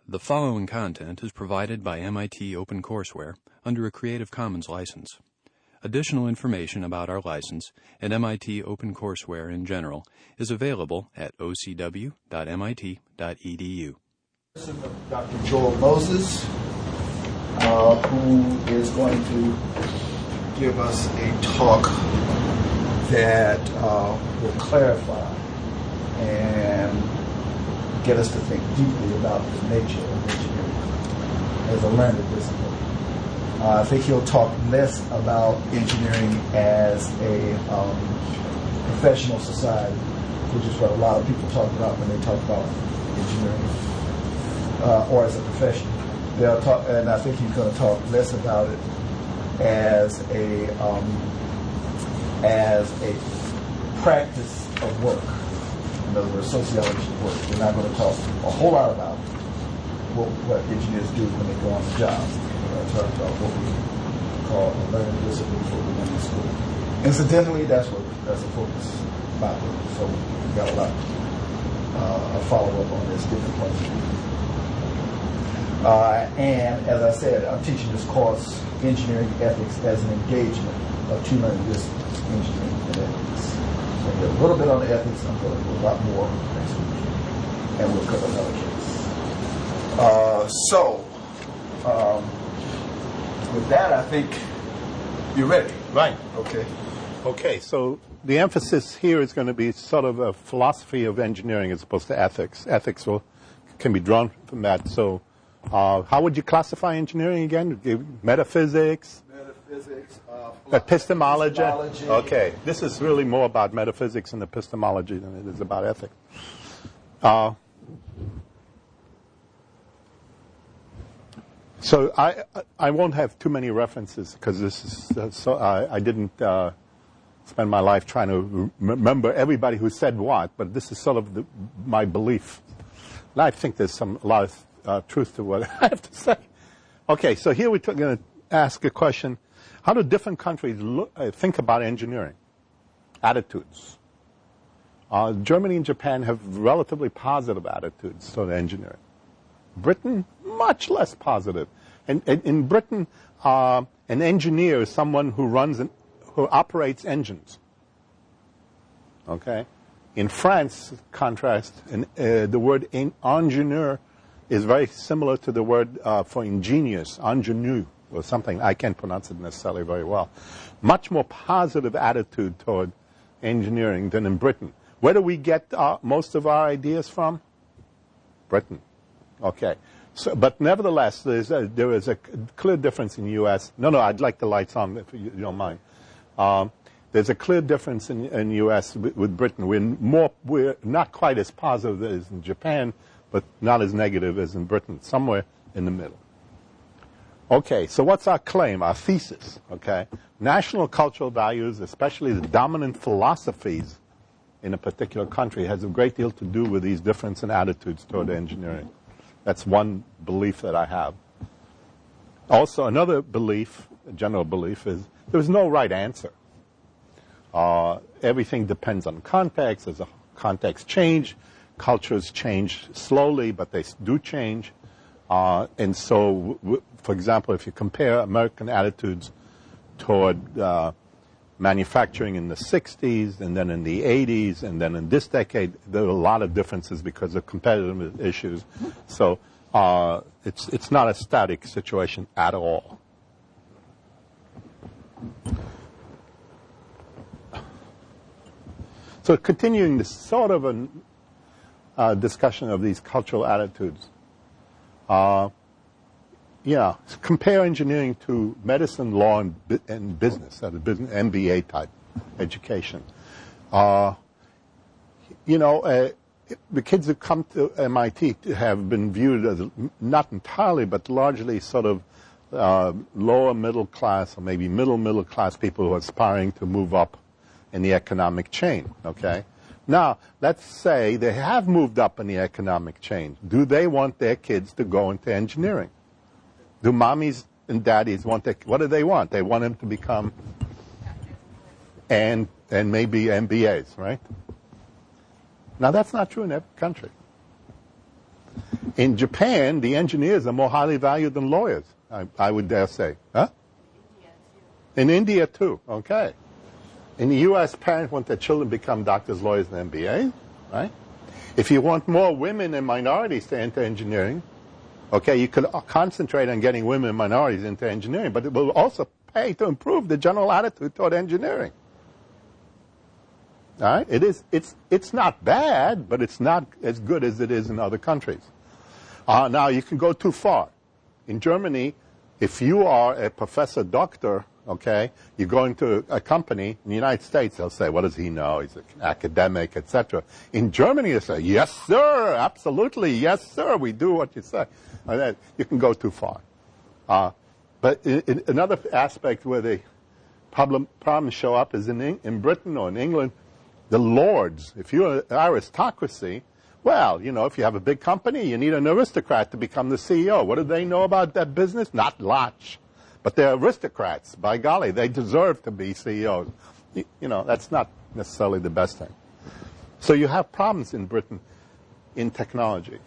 The following content is provided by MIT OpenCourseware under a Creative Commons license. Additional information about our license and MIT OpenCourseware in general is available at ocw.mit.edu. Dr. Joel Moses, who is going to give us a talk that will clarify and get us to think deeply about the nature of engineering as a learned discipline. I think he'll talk less about engineering as a professional society, which is what a lot of people talk about when they talk about engineering, or as a profession. They'll talk, and I think he's going to talk less about it as a practice of work. In other words, sociology of work. We're not going to talk a whole lot about what engineers do when they go on the job. We're going to talk about what we call a learning discipline for we learn in school. Incidentally, that's a focus about it. So we've got a lot of follow-up on this, different points of view. And as I said, I'm teaching this course, Engineering Ethics as an Engagement of two learning disciplines, engineering and ethics. So we'll get a little bit on the ethics. I'm going to do a lot more next week. And we'll cover another case. With that, I think you're ready. Right. Okay. Okay, so the emphasis here is going to be sort of a philosophy of engineering as opposed to ethics. Ethics can be drawn from that. So how would you classify engineering again? Metaphysics? Epistemology? Okay, this is really more about metaphysics and epistemology than it is about ethics. So I won't have too many references because this is I didn't spend my life trying to remember everybody who said what, but this is sort of my belief. And I think there's a lot of truth to what I have to say. Okay, so here we're going to ask a question. How do different countries think about engineering? Attitudes. Germany and Japan have relatively positive attitudes toward engineering. Britain, much less positive. And in Britain, an engineer is someone who operates engines. Okay? In France, contrast, the word ingénieur is very similar to the word for ingenious, ingénieux, or something. I can't pronounce it necessarily very well. Much more positive attitude toward engineering than in Britain. Where do we get most of our ideas from? Britain. Okay. So, but nevertheless, there is a clear difference in the U.S. No, I'd like the lights on if you don't mind. There's a clear difference in the U.S. with Britain. We're not quite as positive as in Japan, but not as negative as in Britain, somewhere in the middle. Okay, so what's our claim, our thesis? Okay, national cultural values, especially the dominant philosophies in a particular country, has a great deal to do with these differences in attitudes toward engineering. That's one belief that I have. Also, another belief, a general belief, is there's no right answer. Everything depends on context. As a context change, cultures change slowly, but they do change. And so, for example, if you compare American attitudes toward manufacturing in the 60s, and then in the 80s, and then in this decade, there are a lot of differences because of competitive issues. So it's not a static situation at all. So continuing this sort of a discussion of these cultural attitudes. Compare engineering to medicine, law, and business, a business MBA type education. The kids who come to MIT have been viewed as not entirely, but largely sort of lower middle class or maybe middle class people who are aspiring to move up in the economic chain. Okay. Now, let's say they have moved up in the economic chain. Do they want their kids to go into engineering? Do mommies and daddies what do they want? They want them to become and maybe MBAs, right? Now, that's not true in every country. In Japan, the engineers are more highly valued than lawyers, I would dare say. Huh? In India, too. Okay. In the U.S., parents want their children to become doctors, lawyers, and MBAs, right? If you want more women and minorities to enter engineering, okay, you could concentrate on getting women and minorities into engineering, but it will also pay to improve the general attitude toward engineering. All right? It's not bad, but it's not as good as it is in other countries. Now, you can go too far. In Germany, if you are a professor doctor, okay, you go into a company in the United States, they'll say, what does he know? He's an academic, etc. In Germany, they say, yes, sir, absolutely, yes, sir, we do what you say. You can go too far. But another aspect where the problems show up is in Britain or in England, the lords. If you're an aristocracy, well, you know, if you have a big company, you need an aristocrat to become the CEO. What do they know about that business? Not much. But they're aristocrats. By golly, they deserve to be CEOs. You know, that's not necessarily the best thing. So you have problems in Britain in technology.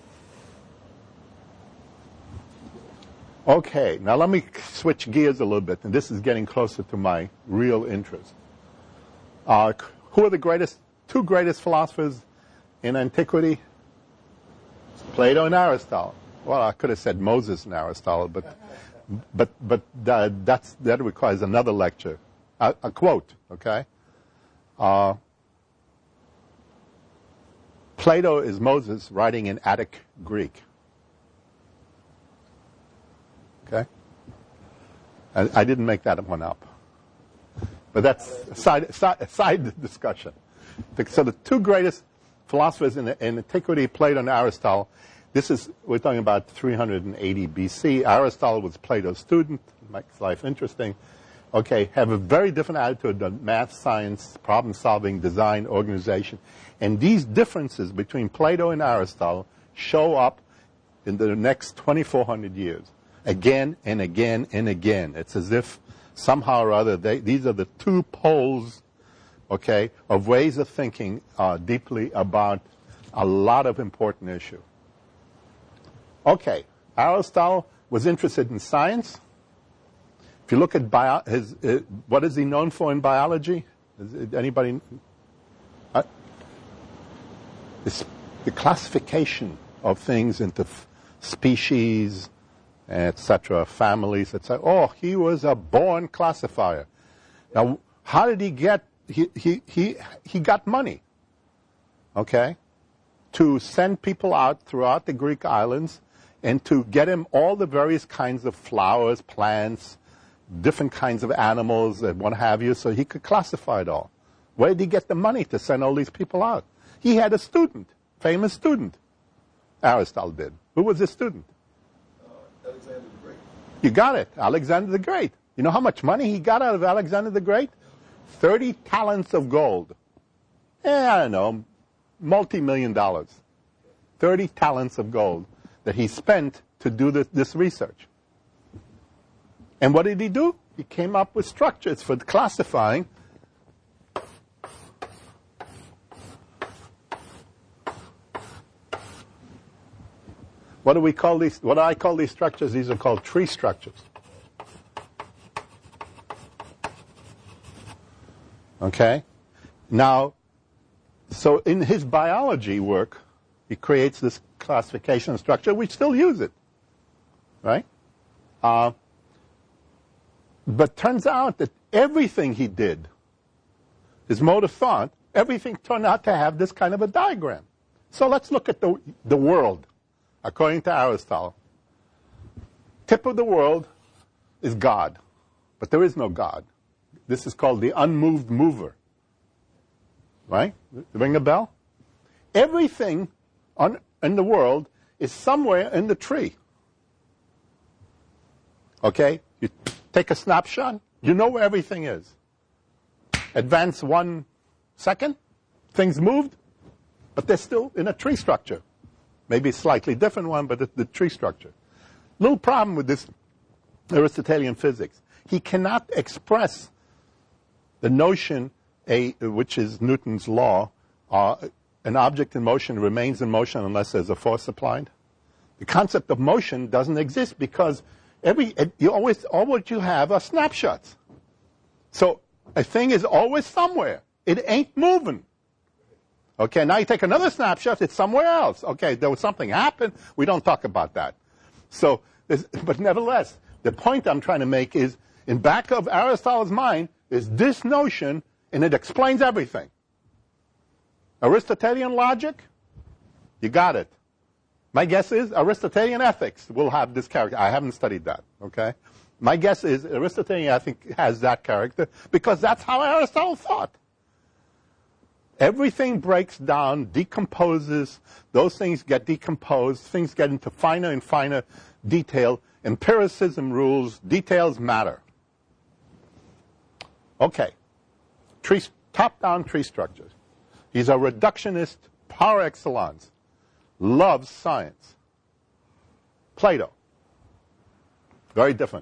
Okay, now let me switch gears a little bit, and this is getting closer to my real interest. Who are the two greatest philosophers in antiquity? Plato and Aristotle. Well, I could have said Moses and Aristotle, but that requires another lecture. A quote, okay? Plato is Moses writing in Attic Greek. Okay? I didn't make that one up. But that's a side discussion. So the two greatest philosophers in antiquity, Plato and Aristotle, we're talking about 380 BC. Aristotle was Plato's student, makes life interesting. Okay, have a very different attitude to math, science, problem solving, design, organization. And these differences between Plato and Aristotle show up in the next 2,400 years. Again and again and again. It's as if somehow or other these are the two poles, okay, of ways of thinking deeply about a lot of important issues. Okay, Aristotle was interested in science. If you look at what is he known for in biology? Anybody? The classification of things into species, etc., families, etc. Oh, he was a born classifier. Now, how did he get? He got money, okay, to send people out throughout the Greek islands and to get him all the various kinds of flowers, plants, different kinds of animals, and what have you, so he could classify it all. Where did he get the money to send all these people out? He had a student, famous student. Aristotle did. Who was his student? Alexander the Great. You got it, Alexander the Great. You know how much money he got out of Alexander the Great? 30 talents of gold. I don't know, multi-million dollars. 30 talents of gold that he spent to do this research. And what did he do? He came up with structures for classifying what do we call these? What do I call these structures? These are called tree structures. Okay? Now, so in his biology work, he creates this classification structure. We still use it. Right? But turns out that everything he did, his mode of thought, everything turned out to have this kind of a diagram. So let's look at the world, according to Aristotle. Tip of the world is God, but there is no God. This is called the unmoved mover. Right? Ring a bell? Everything in the world is somewhere in the tree. Okay? You take a snapshot, you know where everything is. Advance 1 second, things moved, but they're still in a tree structure. Maybe a slightly different one, but the tree structure. Little problem with this Aristotelian physics. He cannot express the notion, which is Newton's law, an object in motion remains in motion unless there's a force applied. The concept of motion doesn't exist because all what you have are snapshots. So a thing is always somewhere. It ain't moving. Okay, now you take another snapshot, it's somewhere else. Okay, there was something happened. We don't talk about that. So, but nevertheless, the point I'm trying to make is, in back of Aristotle's mind is this notion, and it explains everything. Aristotelian logic, you got it. My guess is Aristotelian ethics will have this character. I haven't studied that, okay? My guess is Aristotelian ethics has that character because that's how Aristotle thought. Everything breaks down, decomposes, those things get decomposed, things get into finer and finer detail, empiricism rules, details matter. Okay, top-down tree structures. He's a reductionist par excellence, loves science. Plato, very different.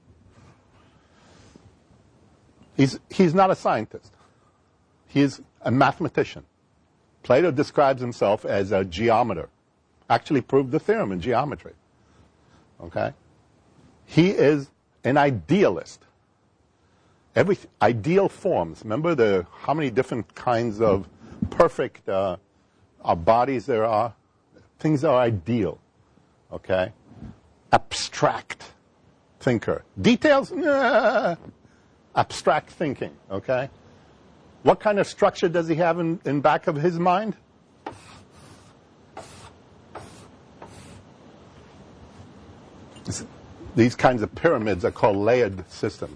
He's not a scientist. He's a mathematician. Plato describes himself as a geometer. Actually proved the theorem in geometry. Okay? He is an idealist. Every ideal forms. Remember how many different kinds of perfect bodies there are? Things are ideal. Okay? Abstract thinker. Details? Nah. Abstract thinking. Okay? What kind of structure does he have in back of his mind? These kinds of pyramids are called layered systems.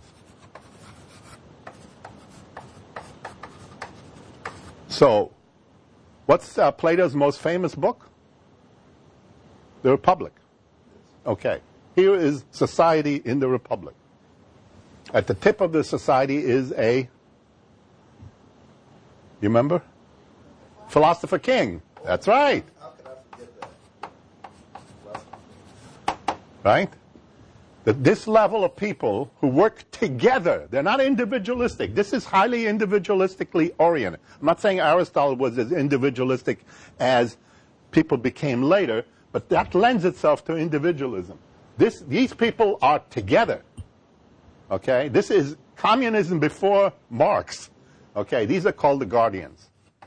So, what's Plato's most famous book? The Republic. Okay. Here is society in the Republic. At the tip of the society is you remember? Philosopher King. That's right. How could I forget that? Right? This level of people who work together, they're not individualistic. This is highly individualistically oriented. I'm not saying Aristotle was as individualistic as people became later, but that lends itself to individualism. These people are together. Okay? This is communism before Marx. Okay, these are called the guardians.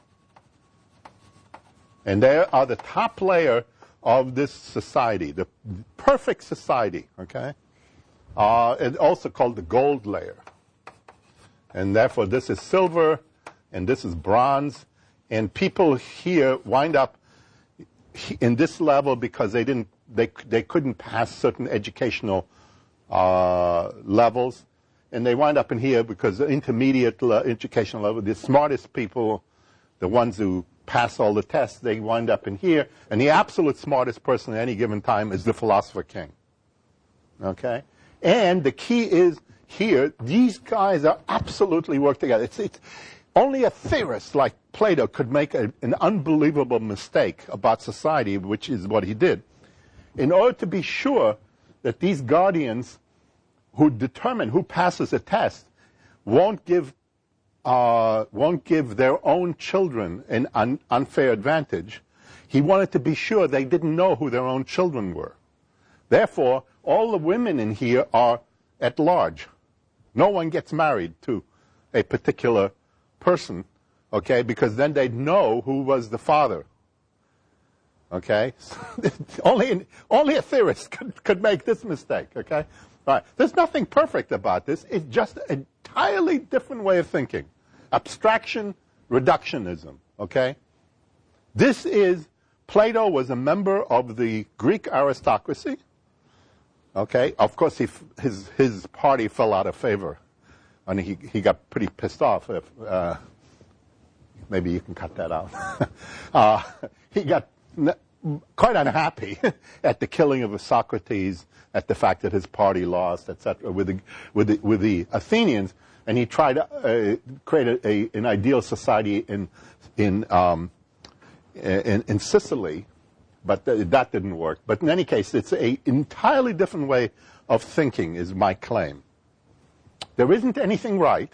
And they are the top layer of this society, the perfect society, okay? And also called the gold layer. And therefore this is silver and this is bronze. And people here wind up in this level because they couldn't pass certain educational levels. And they wind up in here because the intermediate educational level, the smartest people, the ones who pass all the tests, they wind up in here. And the absolute smartest person at any given time is the philosopher King. Okay? And the key is here, these guys are absolutely work together. It's only a theorist like Plato could make an unbelievable mistake about society, which is what he did. In order to be sure that these guardians who determine who passes a test won't give their own children an unfair advantage, he wanted to be sure they didn't know who their own children were. Therefore, all the women in here are at large. No one gets married to a particular person, okay, because then they'd know who was the father. Okay? only a theorist could make this mistake, okay? All right. There's nothing perfect about this. It's just an entirely different way of thinking. Abstraction, reductionism, okay? Plato was a member of the Greek aristocracy, okay? Of course, his party fell out of favor, and he got pretty pissed off. Maybe you can cut that out. He got quite unhappy at the killing of Socrates, at the fact that his party lost, etc., with the Athenians, and he tried to create an ideal society in Sicily, but that didn't work. But in any case, it's an entirely different way of thinking, is my claim. There isn't anything right,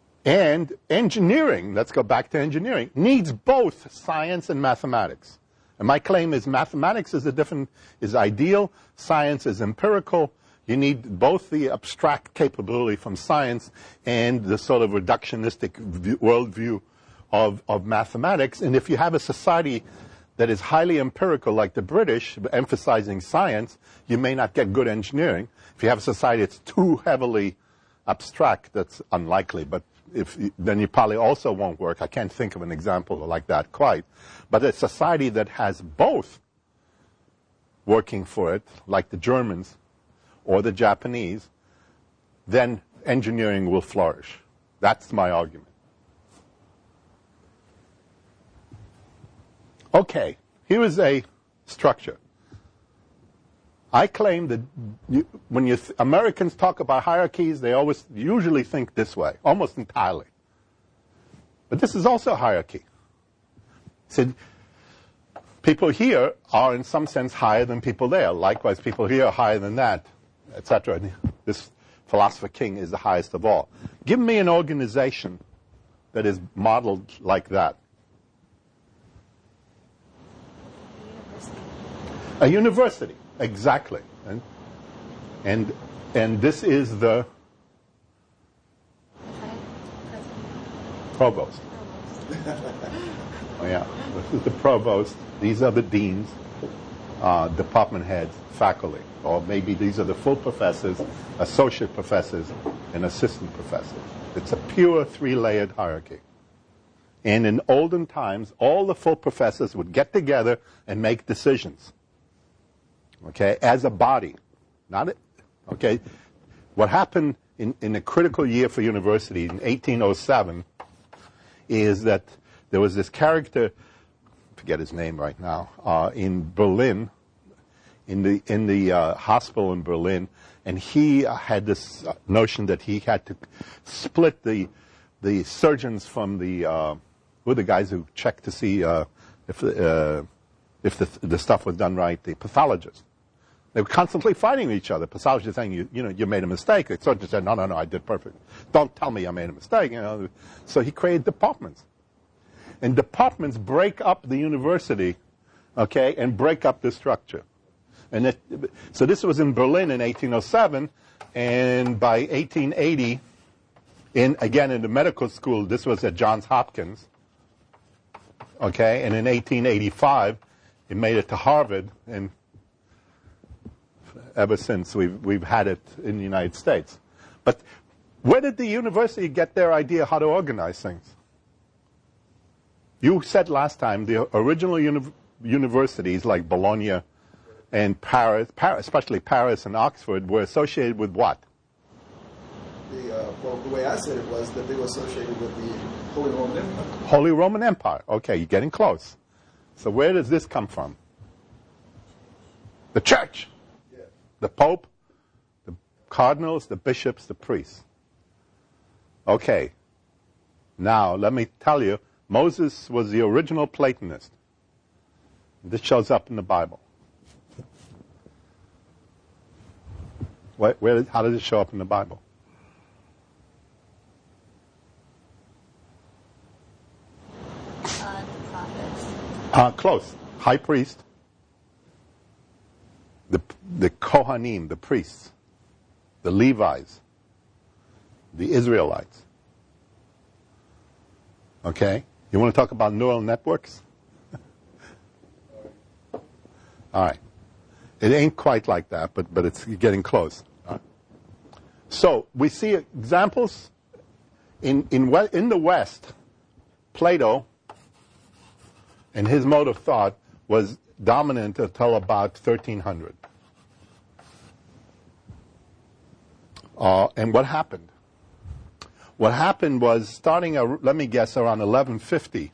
and engineering, let's go back to engineering, needs both science and mathematics. And my claim is mathematics is ideal, science is empirical. You need both the abstract capability from science and the sort of reductionistic worldview of mathematics. And if you have a society that is highly empirical, like the British, emphasizing science, you may not get good engineering. If you have a society that's too heavily abstract, that's unlikely. But then you probably also won't work. I can't think of an example like that quite. But a society that has both working for it, like the Germans or the Japanese, then engineering will flourish. That's my argument. Okay, here is a structure. I claim that when Americans talk about hierarchies, they usually think this way, almost entirely. But this is also hierarchy. So people here are in some sense higher than people there. Likewise, people here are higher than that, etc. This philosopher King is the highest of all. Give me an organization that is modeled like that. A university, exactly. And this is the provost. Oh yeah, this is the provost. These are the deans, department heads, faculty. Or maybe these are the full professors, associate professors, and assistant professors. It's a pure three-layered hierarchy. And in olden times, all the full professors would get together and make decisions. Okay, as a body. Okay, what happened in a critical year for university in 1807 is that there was this character, I forget his name right now, in Berlin, in the hospital in Berlin, and he had this notion that he had to split the surgeons from who were the guys who checked to see if the stuff was done right, the pathologists. They were constantly fighting with each other. Pathologists saying, you made a mistake. The surgeon said, no, I did perfect. Don't tell me I made a mistake. So he created departments. And departments break up the university, okay, and break up the structure. And so this was in Berlin in 1807, and by 1880, again in the medical school, this was at Johns Hopkins, okay, and in 1885, it made it to Harvard, and ever since we've had it in the United States. But where did the university get their idea how to organize things? You said last time the original universities like Bologna and Paris, especially Paris and Oxford, were associated with what? Well, the way I said it was that they were associated with the Holy Roman Empire. Holy Roman Empire. Okay, you're getting close. So where does this come from? The church. The Pope, the cardinals, the bishops, the priests. Okay. Now, let me tell you, Moses was the original Platonist. This shows up in the Bible. How does it show up in the Bible? The prophets. Close. High priest. The Kohanim, the priests, the Levites, the Israelites. Okay? You want to talk about neural networks? All right. It ain't quite like that, but it's getting close. Right. So we see examples in the West. Plato and his mode of thought was dominant until about 1300. And what happened? What happened was, starting, let me guess, around 1150,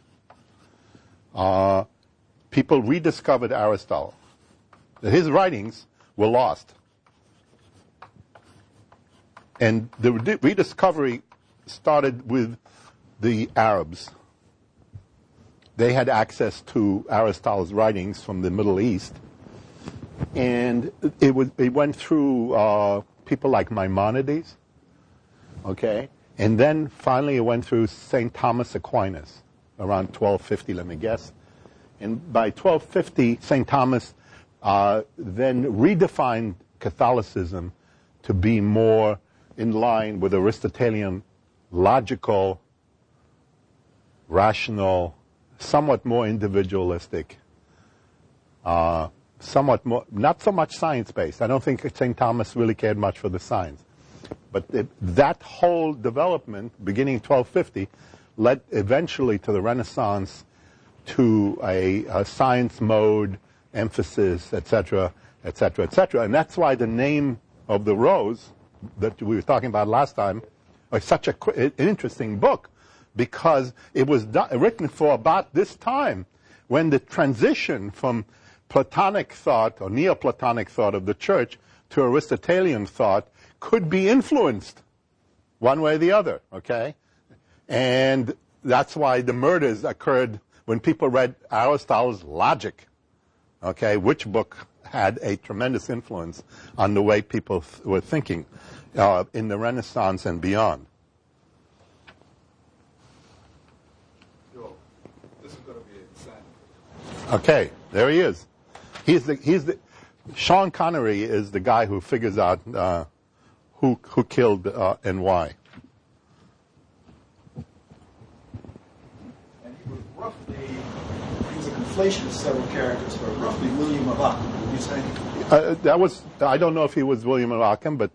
people rediscovered Aristotle. His writings were lost. And the rediscovery started with the Arabs. They had access to Aristotle's writings from the Middle East. And it went through people like Maimonides, okay? And then finally it went through St. Thomas Aquinas, around 1250, let me guess. And by 1250, St. Thomas then redefined Catholicism to be more in line with Aristotelian, logical, rational, somewhat more individualistic, somewhat more, not so much science-based. I don't think St. Thomas really cared much for the science. But that whole development, beginning 1250, led eventually to the Renaissance, to a science mode, emphasis, etc., etc., etc. And that's why the name of the Rose that we were talking about last time is such an interesting book, because it was written for about this time when the transition from Platonic thought or Neoplatonic thought of the church to Aristotelian thought could be influenced one way or the other, okay? And that's why the murders occurred when people read Aristotle's Logic, okay, which book had a tremendous influence on the way people were thinking in the Renaissance and beyond. This is going to be exciting. Okay, there he is. Sean Connery is the guy who figures out who killed and why. And he was a conflation of several characters, but roughly William of Ockham, would you say? I don't know if he was William of Ockham, but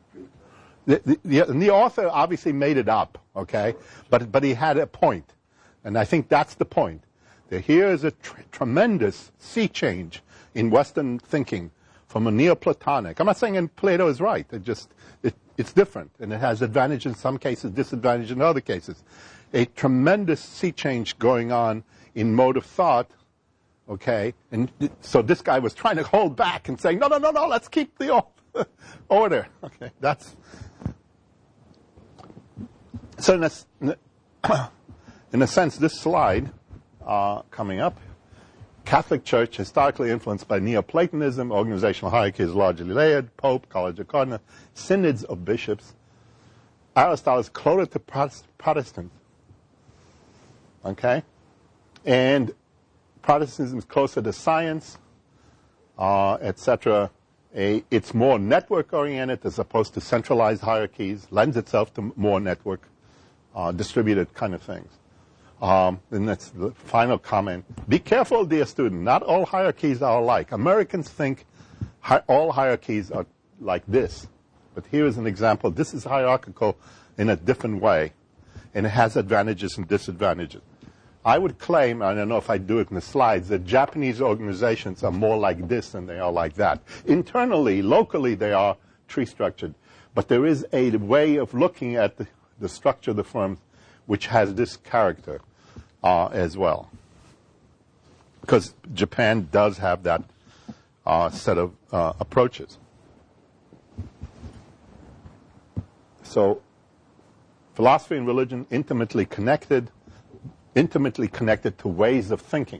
the author obviously made it up, okay? But he had a point, and I think that's the point. Here is a tremendous sea change in Western thinking from a Neoplatonic. I'm not saying Plato is right. It's different, and it has advantage in some cases, disadvantage in other cases. A tremendous sea change going on in mode of thought, okay? And so this guy was trying to hold back and saying, no, let's keep the order. Okay, that's... So in a sense, this slide coming up, Catholic Church, historically influenced by Neoplatonism, organizational hierarchy is largely layered, Pope, College of Cardinals, synods of bishops. Aristotle is closer to Protestant, okay? And Protestantism is closer to science, etc. It's more network-oriented as opposed to centralized hierarchies, lends itself to more network, distributed kind of things. And that's the final comment. Be careful, dear student. Not all hierarchies are alike. Americans think all hierarchies are like this. But here is an example. This is hierarchical in a different way. And it has advantages and disadvantages. I would claim, I don't know if I do it in the slides, that Japanese organizations are more like this than they are like that. Internally, locally, they are tree-structured. But there is a way of looking at the structure of the firm which has this character as well. Because Japan does have that set of approaches. So, philosophy and religion intimately connected to ways of thinking.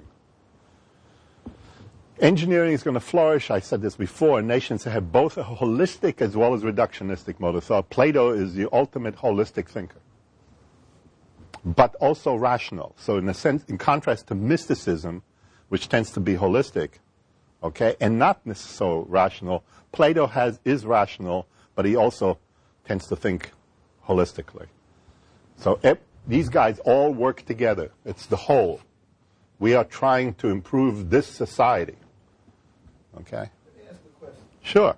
Engineering is going to flourish. I said this before. Nations have both a holistic as well as reductionistic mode of thought. Plato is the ultimate holistic thinker, but also rational. So in a sense, in contrast to mysticism, which tends to be holistic, okay, and not so rational, Plato is rational, but he also tends to think holistically. So these guys all work together. It's the whole. We are trying to improve this society. Okay? Let me ask a question. Sure.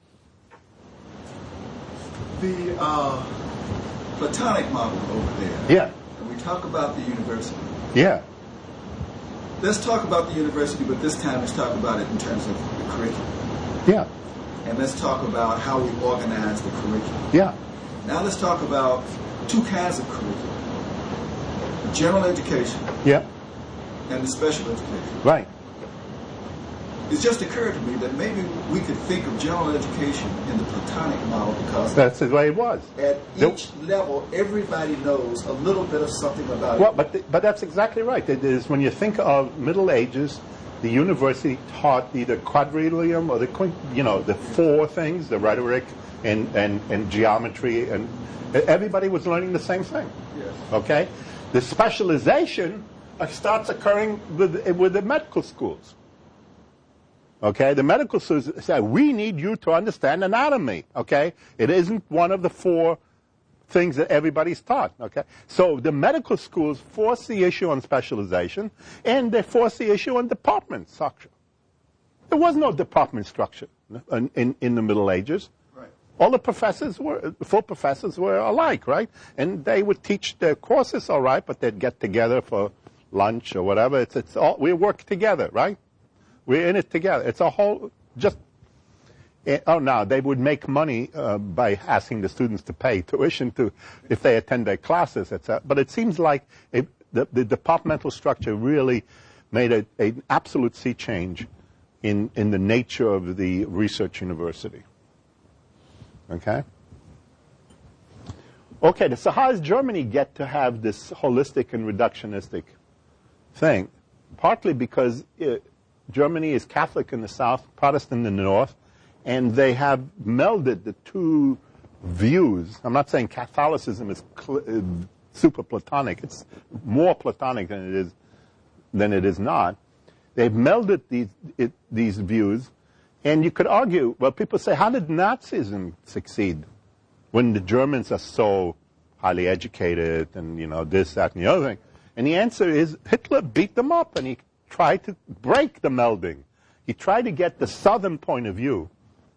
The Platonic model over there. Yeah. And we talk about the university. Yeah. Let's talk about the university, but this time let's talk about it in terms of the curriculum. Yeah. And let's talk about how we organize the curriculum. Yeah. Now let's talk about two kinds of curriculum. The general education Yeah. and the special education. Right. It's just occurred to me that maybe we could think of general education in the Platonic model because That's the way it was. at each level, everybody knows a little bit of something about Well, it. but that's exactly right. It is when you think of Middle Ages, the university taught either quadrivium or the four things, the rhetoric and geometry, and everybody was learning the same thing. Yes. Okay? The specialization starts occurring with the medical schools. Okay, the medical schools say, we need you to understand anatomy. Okay, it isn't one of the 4 things that everybody's taught. Okay, so the medical schools force the issue on specialization, and they force the issue on department structure. There was no department structure in the Middle Ages. Right. All the full professors were alike, right? And they would teach their courses all right, but they'd get together for lunch or whatever. It's all, we work together, right? We're in it together. It's a whole, now they would make money by asking the students to pay tuition if they attend their classes, etc. But it seems like the departmental structure really made an absolute sea change in the nature of the research university. Okay? Okay, so how does Germany get to have this holistic and reductionistic thing? Partly because Germany is Catholic in the south, Protestant in the north, and they have melded the 2 views. I'm not saying Catholicism is super Platonic. It's more Platonic than it is not. They've melded these views, and you could argue, well, people say, how did Nazism succeed when the Germans are so highly educated and, this, that, and the other thing? And the answer is Hitler beat them up, and he tried to break the melding. He tried to get the southern point of view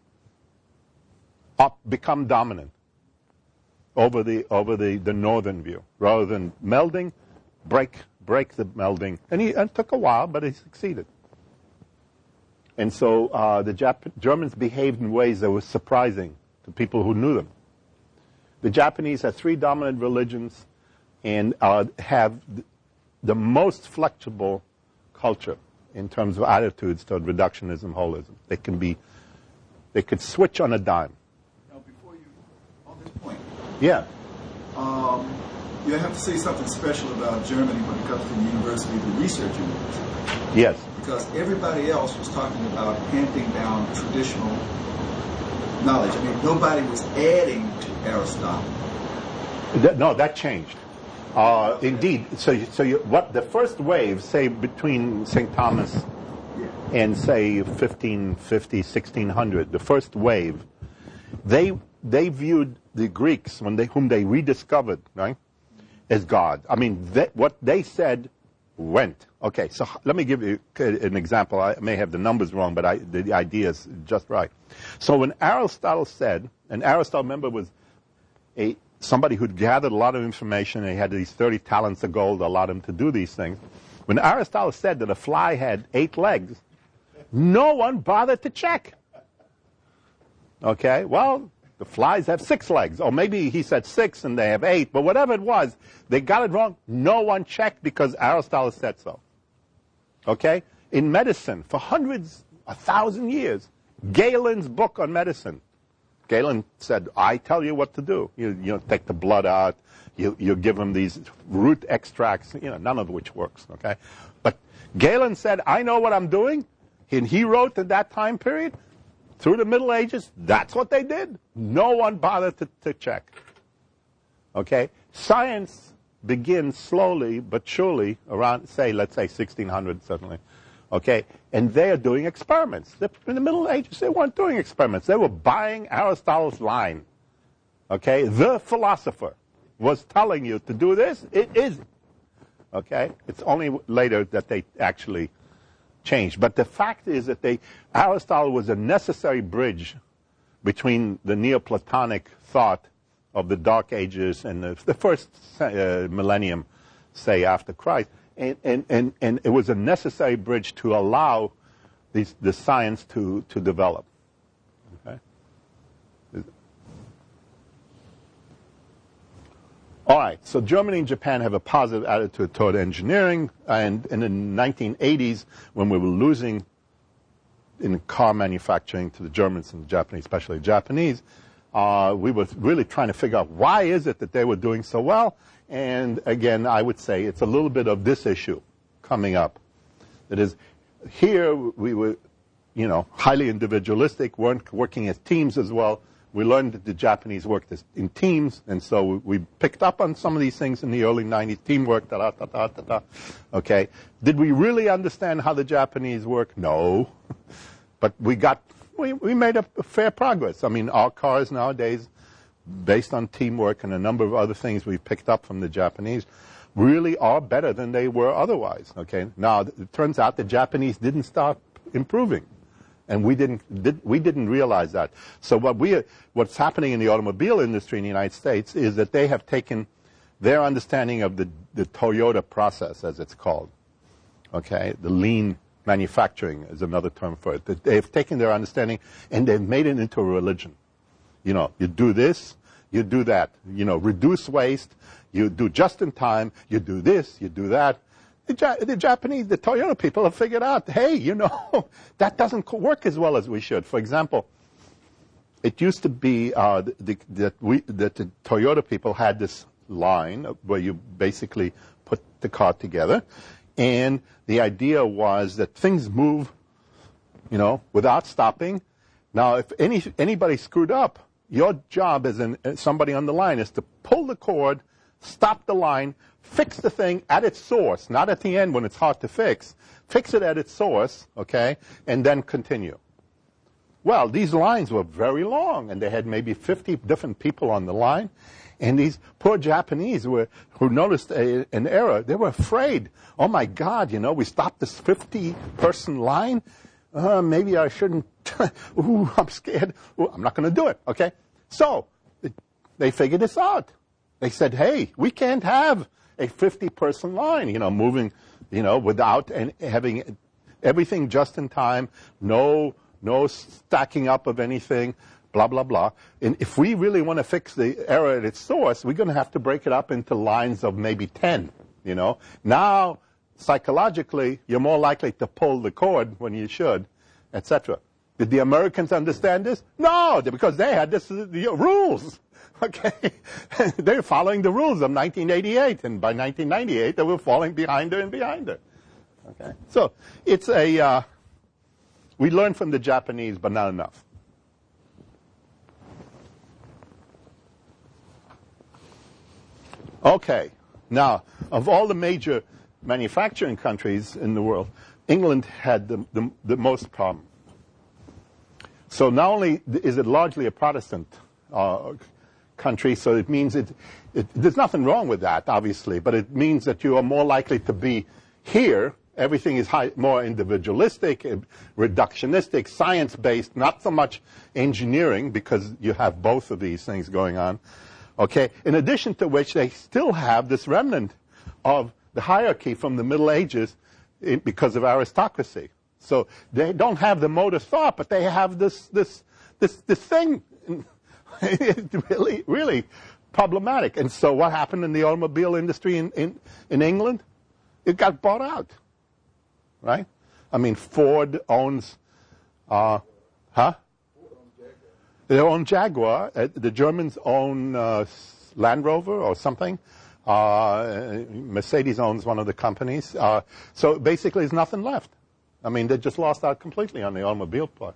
become dominant over the northern view. Rather than melding, break the melding. And it took a while, but he succeeded. And so the Germans behaved in ways that were surprising to people who knew them. The Japanese have 3 dominant religions and have the most flexible culture in terms of attitudes toward reductionism, holism. They could switch on a dime. Now, before you, on this point, yeah, you have to say something special about Germany when it comes to the university, the research university. Yes. Because everybody else was talking about handing down traditional knowledge. I mean, nobody was adding to Aristotle. No, that changed. Indeed. So what the first wave, say between St. Thomas and say 1550, 1600, the first wave, they viewed the Greeks whom they rediscovered, right, as God. I mean, what they said went. Okay, so let me give you an example. I may have the numbers wrong, but the idea is just right. So when Aristotle said, and Aristotle, remember, was somebody who'd gathered a lot of information, and he had these 30 talents of gold, allowed him to do these things. When Aristotle said that a fly had 8 legs, no one bothered to check. Okay, well, the flies have 6 legs. Or maybe he said 6 and they have 8, but whatever it was, they got it wrong. No one checked because Aristotle said so. Okay? In medicine, for hundreds, 1,000 years, Galen's book on medicine, Galen said, I tell you what to do. You take the blood out, you give them these root extracts, none of which works, okay? But Galen said, I know what I'm doing, and he wrote in that time period, through the Middle Ages, that's what they did. No one bothered to check, okay? Science begins slowly but surely around, let's say 1600 certainly, okay? And they are doing experiments. In the Middle Ages, they weren't doing experiments. They were buying Aristotle's line, okay? The philosopher was telling you to do this. It is, okay? It's only later that they actually changed. But the fact is that Aristotle was a necessary bridge between the Neoplatonic thought of the Dark Ages and the first millennium, say, after Christ. And it was a necessary bridge to allow the science to develop. Okay? All right, so Germany and Japan have a positive attitude toward engineering, and in the 1980s, when we were losing in car manufacturing to the Germans and the Japanese, especially Japanese, we were really trying to figure out why is it that they were doing so well. And again, I would say it's a little bit of this issue coming up. That is, here we were, highly individualistic, weren't working as teams as well. we learned that the Japanese worked in teams, and so we picked up on some of these things in the early 90s, teamwork, okay. Did we really understand how the Japanese work? No. But we made a fair progress. I mean, our cars nowadays, based on teamwork and a number of other things we picked up from the Japanese, really are better than they were otherwise, okay. Now, it turns out the Japanese didn't stop improving. And we didn't realize that. So what's happening in the automobile industry in the United States is that they have taken their understanding of the Toyota process, as it's called. Okay, the lean manufacturing is another term for it. That they've taken their understanding and they've made it into a religion. You know, you do this, you do that. You know, reduce waste. You do just in time. You do this, you do that. The Japanese, the Toyota people have figured out, hey, you know, that doesn't work as well as we should. For example, it used to be that the Toyota people had this line where you basically put the car together, and the idea was that things move, you know, without stopping. Now, if anybody screwed up, your job as somebody on the line is to pull the cord, stop the line, fix the thing at its source, not at the end when it's hard to fix. Fix it at its source, okay, and then continue. Well, these lines were very long, and they had maybe 50 different people on the line. And these poor Japanese who noticed an error, they were afraid. Oh, my God, you know, we stopped this 50-person line. Maybe I shouldn't. Ooh, I'm scared. Ooh, I'm not going to do it, okay? So they figured this out. They said, hey, we can't have a 50-person line, you know, moving, you know, without and having everything just in time, no stacking up of anything, blah, blah, blah. And if we really want to fix the error at its source, we're going to have to break it up into lines of maybe 10, you know. Now, psychologically, you're more likely to pull the cord when you should, etc. Did the Americans understand this? No, because they had the rules. Okay, they're following the rules of 1988, and by 1998, they were falling behind her and behind her. Okay, so it's we learned from the Japanese, but not enough. Okay, now, of all the major manufacturing countries in the world, England had the most problem. So not only is it largely a Protestant country, so it means there's nothing wrong with that, obviously, but it means that you are more likely to be here. Everything is more individualistic, reductionistic, science-based, not so much engineering, because you have both of these things going on. Okay, in addition to which, they still have this remnant of the hierarchy from the Middle Ages because of aristocracy. So they don't have the mode of thought, but they have this thing. It's really, really problematic. And so what happened in the automobile industry in England? It got bought out, right? I mean, Ford owns, They own Jaguar. The Germans own Land Rover or something. Mercedes owns one of the companies. So basically, there's nothing left. I mean, they just lost out completely on the automobile part.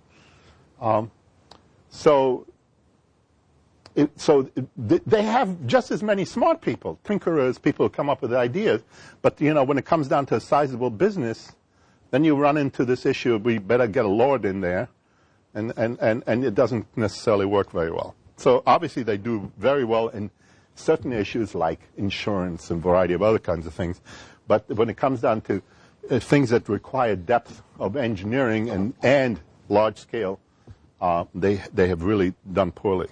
They have just as many smart people, tinkerers, people who come up with ideas. But, you know, when it comes down to a sizable business, then you run into this issue of we better get a lord in there. And it doesn't necessarily work very well. So obviously they do very well in certain issues like insurance and a variety of other kinds of things. But when it comes down to things that require depth of engineering and large scale, they have really done poorly.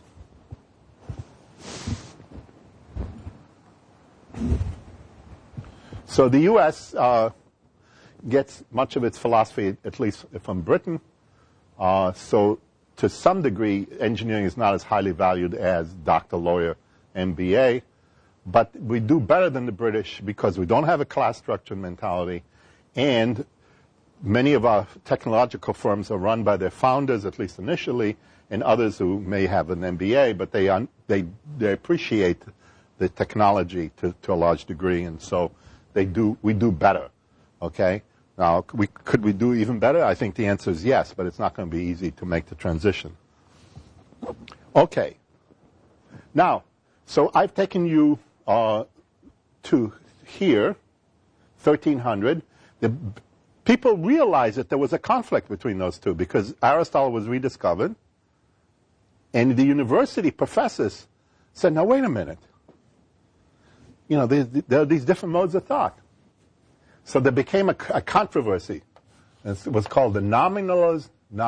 So the U.S. Gets much of its philosophy, at least from Britain. So to some degree, engineering is not as highly valued as doctor, lawyer, MBA. But we do better than the British because we don't have a class structure mentality. And many of our technological firms are run by their founders, at least initially, and others who may have an MBA, but they appreciate the technology to a large degree. And so we do better, okay? Now, could we do even better? I think the answer is yes, but it's not going to be easy to make the transition. Okay. Now, so I've taken you to here, 1300. The people realized that there was a conflict between those two because Aristotle was rediscovered, and the university professors said, now, wait a minute. You know, there are these different modes of thought. So there became a controversy. It was called the nominalism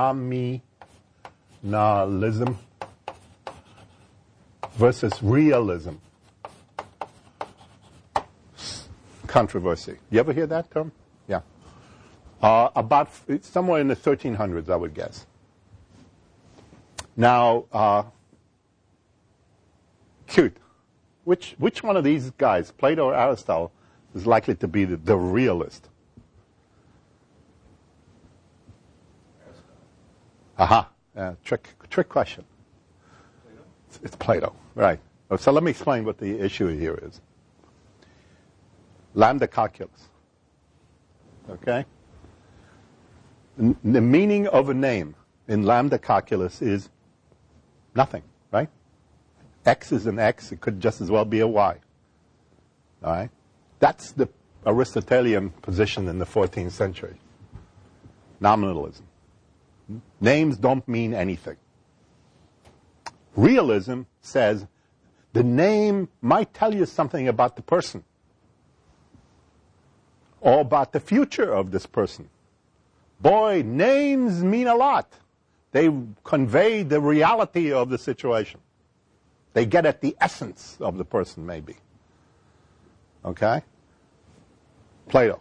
versus realism controversy. You ever hear that term? Yeah. About somewhere in the 1300s, I would guess. Now, cute. Which one of these guys, Plato or Aristotle, is likely to be the realist? Aha. Trick question. It's Plato, right. So let me explain what the issue here is. Lambda calculus. Okay? The meaning of a name in lambda calculus is nothing, right? X is an X. It could just as well be a Y. All right? That's the Aristotelian position in the 14th century. Nominalism. Names don't mean anything. Realism says the name might tell you something about the person or about the future of this person. Boy, names mean a lot. They convey the reality of the situation. They get at the essence of the person, maybe. Okay? Plato.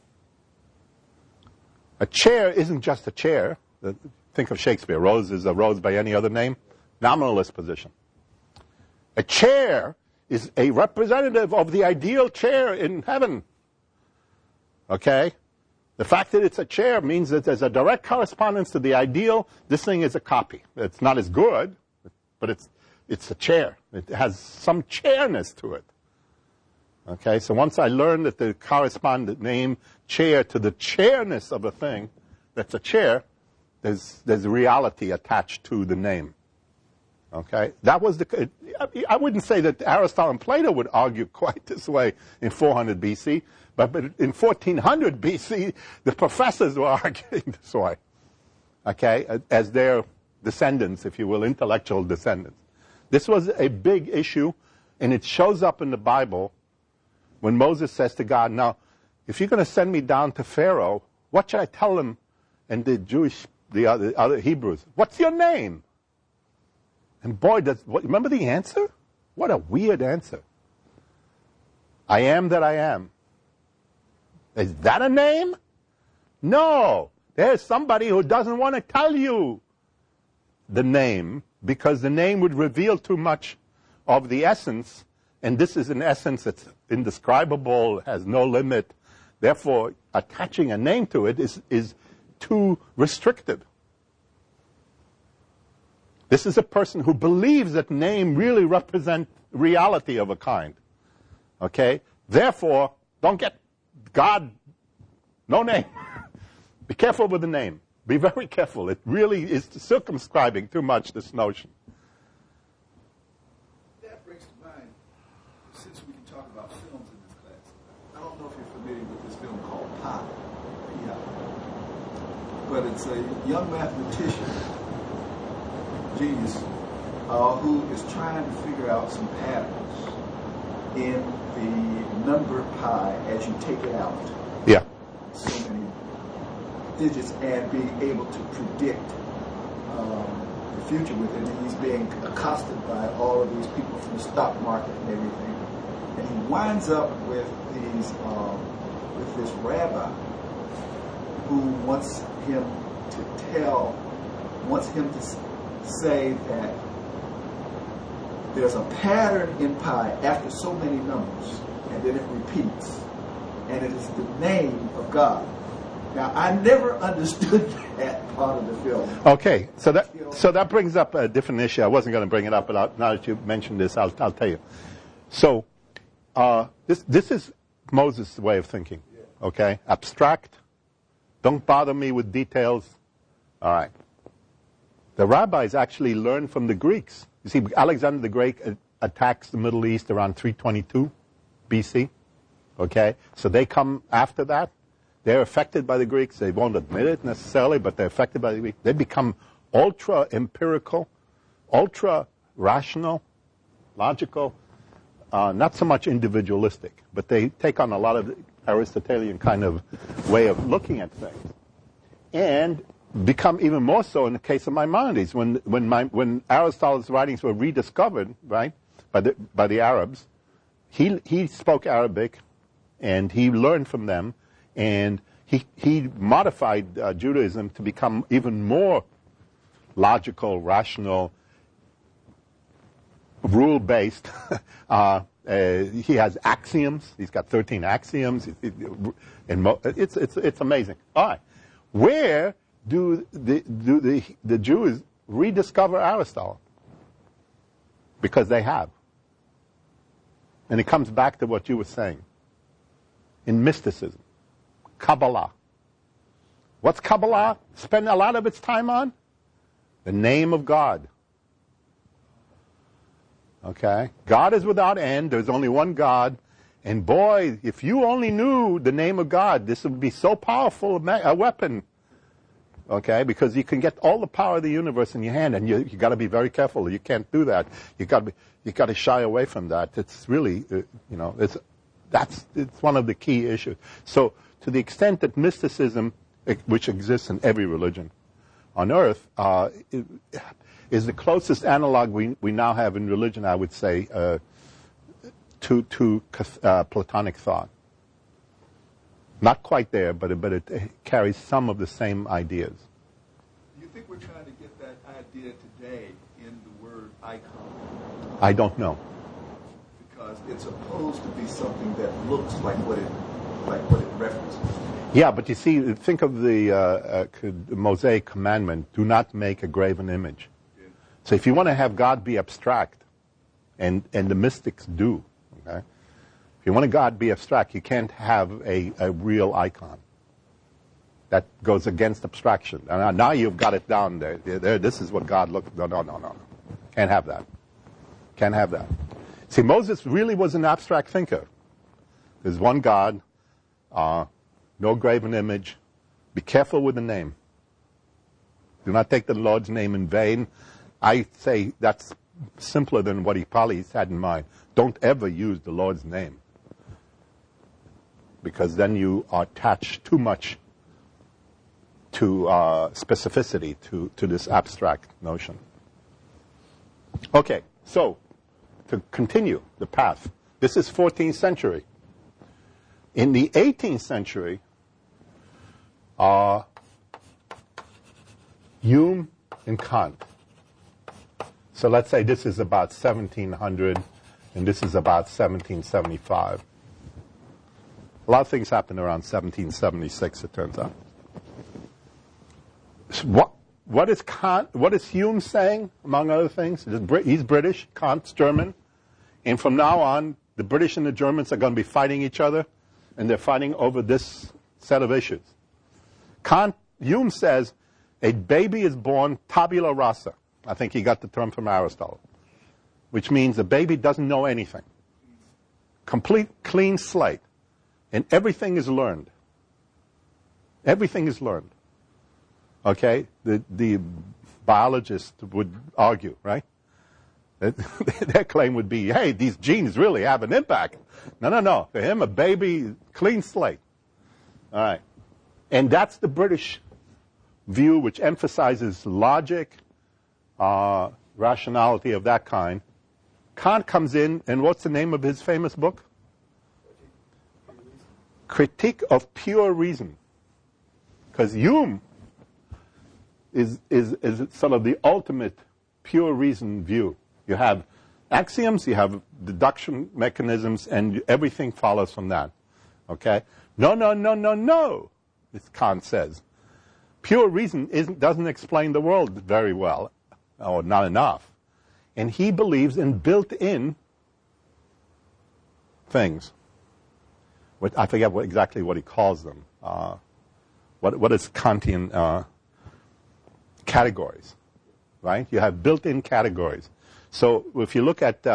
A chair isn't just a chair. Think of Shakespeare. Rose is a rose by any other name. Nominalist position. A chair is a representative of the ideal chair in heaven. Okay? The fact that it's a chair means that there's a direct correspondence to the ideal. This thing is a copy. It's not as good, but it's a chair. It has some chairness to it. Okay, so once I learned that the correspondent name chair to the chairness of a thing that's a chair, there's reality attached to the name. Okay, that was I wouldn't say that Aristotle and Plato would argue quite this way in 400 BC, but in 1400 BC, the professors were arguing this way. Okay, as their descendants, if you will, intellectual descendants. This was a big issue, and it shows up in the Bible when Moses says to God, now, if you're going to send me down to Pharaoh, what should I tell him? And the other Hebrews, what's your name? And boy, remember the answer? What a weird answer. I am that I am. Is that a name? No. There's somebody who doesn't want to tell you the name because the name would reveal too much of the essence, and this is an essence that's indescribable, has no limit. Therefore, attaching a name to it is too restrictive. This is a person who believes that name really represents reality of a kind. Okay? Therefore, don't get God, no name. Be careful with the name. Be very careful. It really is circumscribing too much this notion. That brings to mind, since we can talk about films in this class, I don't know if you're familiar with this film called Pi. But it's a young mathematician, genius, who is trying to figure out some patterns in the number pi as you take it out. Yeah. So many digits, and being able to predict the future with it. And he's being accosted by all of these people from the stock market and everything. And he winds up with this rabbi who wants him to say that there's a pattern in pi after so many numbers, and then it repeats, and it is the name of God. Now, I never understood that part of the film. Okay, so that brings up a different issue. I wasn't going to bring it up, but now that you mentioned this, I'll tell you. So, this is Moses' way of thinking. Okay, abstract. Don't bother me with details. All right. The rabbis actually learned from the Greeks. You see, Alexander the Great attacks the Middle East around 322 BC. Okay? So they come after that. They're affected by the Greeks. They won't admit it necessarily, but they're affected by the Greeks. They become ultra-empirical, ultra-rational, logical, not so much individualistic, but they take on a lot of the Aristotelian kind of way of looking at things. And become even more so in the case of Maimonides. When Aristotle's writings were rediscovered, right, by the Arabs, he spoke Arabic, and he learned from them, and he modified Judaism to become even more logical, rational, rule-based. He has axioms. He's got 13 axioms. It's amazing. All right, where do the Jews rediscover Aristotle? Because they have. And it comes back to what you were saying. In mysticism. Kabbalah. What's Kabbalah spend a lot of its time on? The name of God. Okay? God is without end. There's only one God. And boy, if you only knew the name of God, this would be so powerful a weapon. Okay? Because you can get all the power of the universe in your hand, and you got to be very careful. You can't do that. You got to shy away from that. It's really, it's one of the key issues. So, to the extent that mysticism, which exists in every religion on earth, is the closest analog we now have in religion, I would say, to Platonic thought. Not quite there, but it carries some of the same ideas. Do you think we're trying to get that idea today in the word icon? I don't know. Because it's supposed to be something that looks like what it references. Yeah, but you see, think of the Mosaic commandment: do not make a graven image. Yeah. So if you want to have God be abstract, and the mystics do, okay? If you want God to be abstract, you can't have a real icon. That goes against abstraction. And now you've got it down there. This is what God looks. No. Can't have that. Can't have that. See, Moses really was an abstract thinker. There's one God, no graven image. Be careful with the name. Do not take the Lord's name in vain. I say that's simpler than what he probably had in mind. Don't ever use the Lord's name, because then you are attached too much to specificity, to this abstract notion. Okay, so to continue the path, this is 14th century. In the 18th century, Hume and Kant. So let's say this is about 1700, and this is about 1775. A lot of things happened around 1776, it turns out. So what is Hume saying, among other things? He's British, Kant's German, and from now on, the British and the Germans are going to be fighting each other, and they're fighting over this set of issues. Hume says, a baby is born tabula rasa. I think he got the term from Aristotle, which means the baby doesn't know anything. Complete, clean slate. And everything is learned. Everything is learned. Okay? The biologist would argue, right? Their claim would be, hey, these genes really have an impact. No. For him, a baby, clean slate. All right. And that's the British view, which emphasizes logic, rationality of that kind. Kant comes in, and what's the name of his famous book? Critique of Pure Reason. Because Hume is sort of the ultimate pure reason view. You have axioms, you have deduction mechanisms, and everything follows from that. Okay? No, this Kant says. Pure reason doesn't explain the world very well, or not enough. And he believes in built-in things. I forget exactly what he calls them. What is Kantian categories? right? You have built-in categories. So if you look at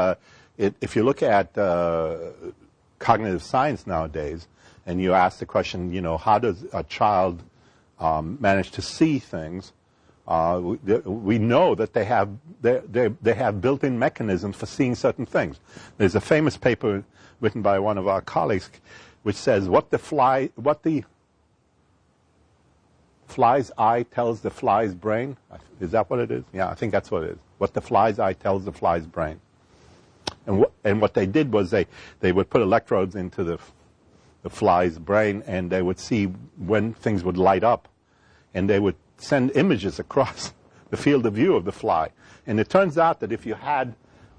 cognitive science nowadays, and you ask the question, how does a child manage to see things? We know that they have built-in mechanisms for seeing certain things. There's a famous paper written by one of our colleagues, which says what the fly's eye tells the fly's brain. Is that what it is? Yeah, I think that's what it is. What the fly's eye tells the fly's brain. And what they did was they would put electrodes into the fly's brain, and they would see when things would light up, and they would send images across the field of view of the fly. And it turns out that if you had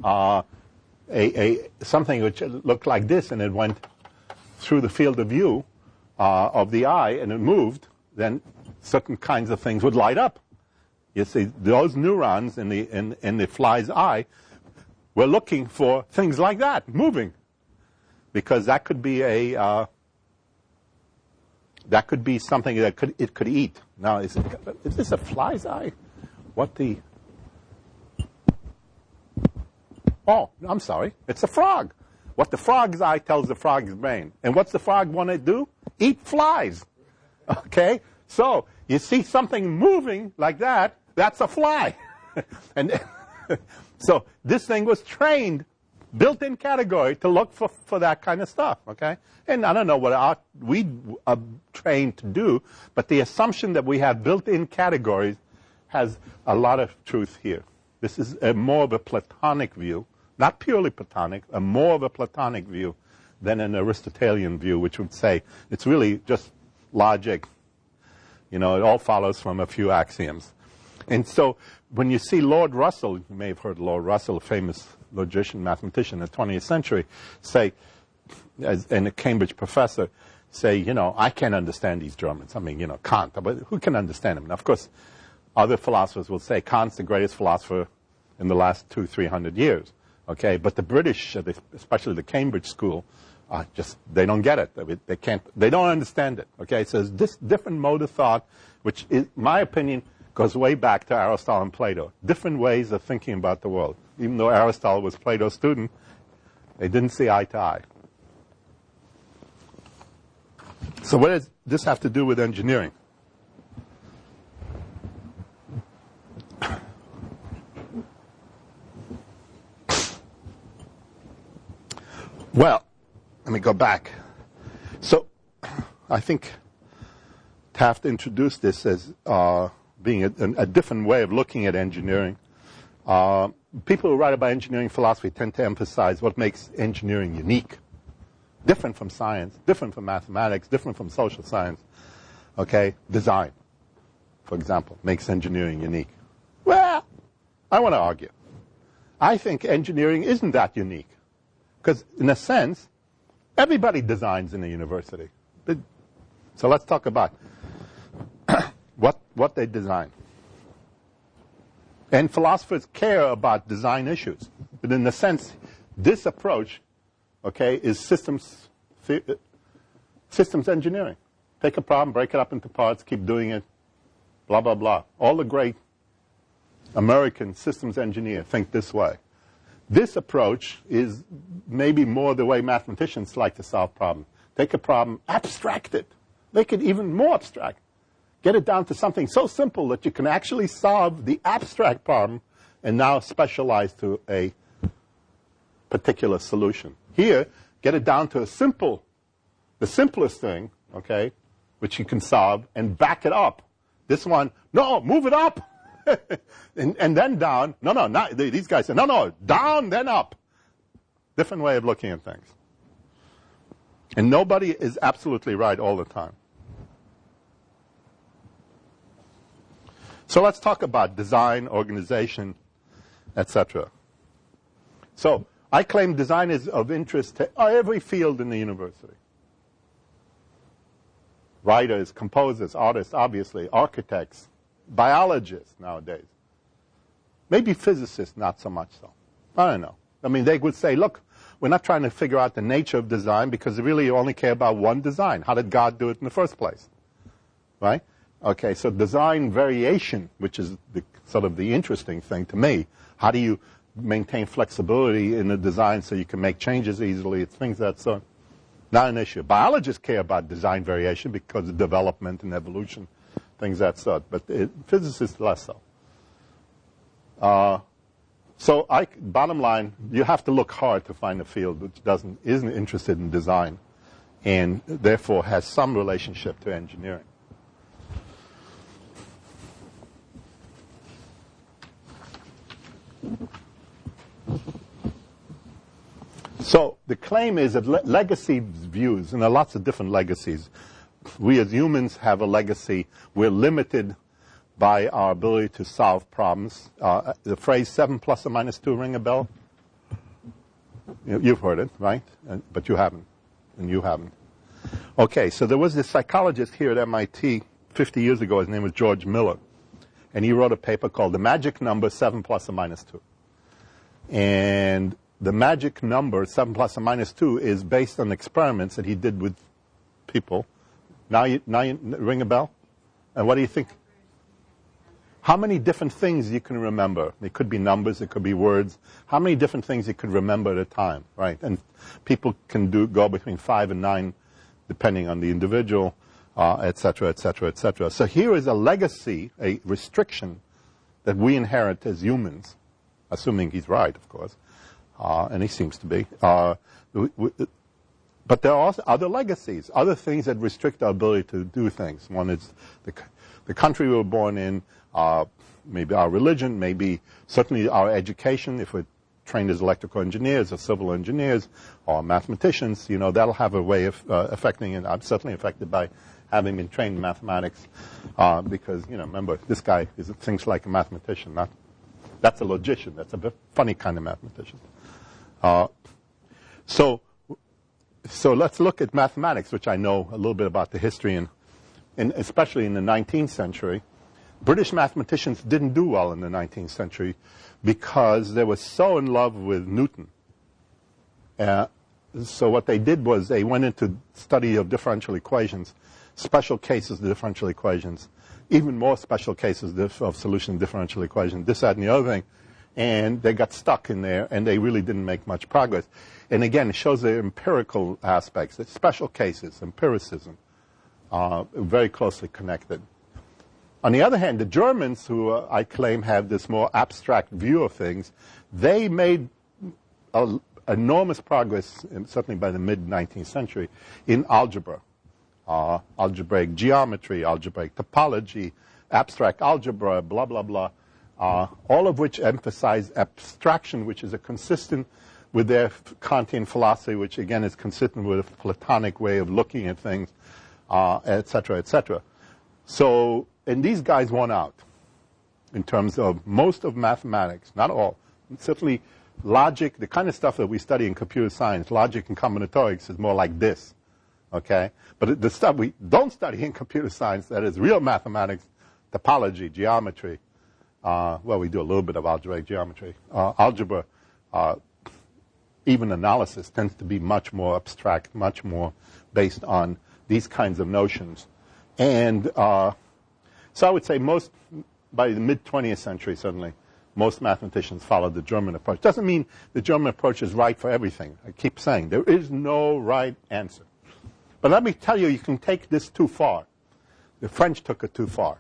something which looked like this, and it went through the field of view of the eye, and it moved, then certain kinds of things would light up. You see, those neurons in the fly's eye were looking for things like that, moving, because that could be something that it could eat. Now, is this a fly's eye? Oh, I'm sorry. It's a frog. What the frog's eye tells the frog's brain. And what's the frog want to do? Eat flies. Okay? So, you see something moving like that, that's a fly. And so, this thing was trained, built-in category, to look for that kind of stuff. Okay? And I don't know what we are trained to do, but the assumption that we have built-in categories has a lot of truth here. This is more of a Platonic view, not purely Platonic, more of a Platonic view than an Aristotelian view, which would say it's really just logic. It all follows from a few axioms. And so when you see Lord Russell, you may have heard Lord Russell, a famous logician, mathematician in the 20th century, say, and a Cambridge professor, say, I can't understand these Germans. I mean, Kant, but who can understand him? Now, of course, other philosophers will say Kant's the greatest philosopher in the last 200-300 years. Okay, but the British, especially the Cambridge school, they don't get it. They don't understand it. Okay, so it's this different mode of thought, which, in my opinion, goes way back to Aristotle and Plato. Different ways of thinking about the world. Even though Aristotle was Plato's student, they didn't see eye to eye. So what does this have to do with engineering? Well, let me go back. So I think Taft introduced this as being a different way of looking at engineering. People who write about engineering philosophy tend to emphasize what makes engineering unique. Different from science, different from mathematics, different from social science. Okay? Design, for example, makes engineering unique. Well, I want to argue. I think engineering isn't that unique. Because, in a sense, everybody designs in a university. So let's talk about what they design. And philosophers care about design issues. But in a sense, this approach, okay, is systems engineering. Take a problem, break it up into parts, keep doing it, blah, blah, blah. All the great American systems engineers think this way. This approach is maybe more the way mathematicians like to solve problems. Take a problem, abstract it, make it even more abstract. Get it down to something so simple that you can actually solve the abstract problem and now specialize to a particular solution. Here, get it down to the simplest thing, okay, which you can solve, and back it up. This one, no, move it up. and then down. No, not, these guys say, no, down, then up. Different way of looking at things. And nobody is absolutely right all the time. So let's talk about design, organization, etc. So I claim design is of interest to every field in the university. Writers, composers, artists, obviously, architects, biologists nowadays. Maybe physicists, not so much so. I don't know. I mean, they would say, look, we're not trying to figure out the nature of design because really you only care about one design. How did God do it in the first place? Right? Okay, so design variation, which is sort of the interesting thing to me. How do you maintain flexibility in the design so you can make changes easily? It's things that's not an issue. Biologists care about design variation because of development and evolution, things that sort, but physicists less so. Bottom line, you have to look hard to find a field which isn't interested in design and therefore has some relationship to engineering. So the claim is that legacy views, and there are lots of different legacies. We as humans have a legacy. We're limited by our ability to solve problems. The phrase 7 plus or minus 2 ring a bell? You've heard it, right? But you haven't. And you haven't. Okay, so there was this psychologist here at MIT 50 years ago. His name was George Miller. And he wrote a paper called The Magic Number 7 plus or minus 2. And the magic number 7 plus or minus 2 is based on experiments that he did with people. Now you ring a bell? And what do you think? How many different things you can remember? It could be numbers, it could be words. How many different things you could remember at a time, right? And people can go between 5 and 9, depending on the individual, et cetera, et cetera, et cetera. So here is a legacy, a restriction that we inherit as humans, assuming he's right, of course, and he seems to be. But there are also other legacies, other things that restrict our ability to do things. One is the country we were born in, maybe our religion, maybe certainly our education, if we're trained as electrical engineers or civil engineers or mathematicians, that'll have a way of affecting it. I'm certainly affected by having been trained in mathematics because, remember, this guy thinks like a mathematician. That's a logician. That's a funny kind of mathematician. So let's look at mathematics, which I know a little bit about the history, and especially in the 19th century. British mathematicians didn't do well in the 19th century because they were so in love with Newton. So what they did was they went into study of differential equations, special cases of differential equations, even more special cases of solution of differential equations, this, that, and the other thing. And they got stuck in there, and they really didn't make much progress. And again, it shows the empirical aspects, the special cases, empiricism, very closely connected. On the other hand, the Germans, who I claim have this more abstract view of things, they made enormous progress, certainly by the mid-19th century, in algebra, algebraic geometry, algebraic topology, abstract algebra, blah, blah, blah, all of which emphasize abstraction, which is consistent with their Kantian philosophy, which again is consistent with a Platonic way of looking at things, et cetera, et cetera. So, and these guys won out in terms of most of mathematics, not all. Certainly logic, the kind of stuff that we study in computer science, logic and combinatorics is more like this, okay? But the stuff we don't study in computer science, that is real mathematics, topology, geometry, well, we do a little bit of algebraic geometry. Algebra, even analysis tends to be much more abstract, much more based on these kinds of notions. And so I would say by the mid-20th century, certainly, most mathematicians followed the German approach. Doesn't mean the German approach is right for everything. I keep saying there is no right answer. But let me tell you, you can take this too far. The French took it too far.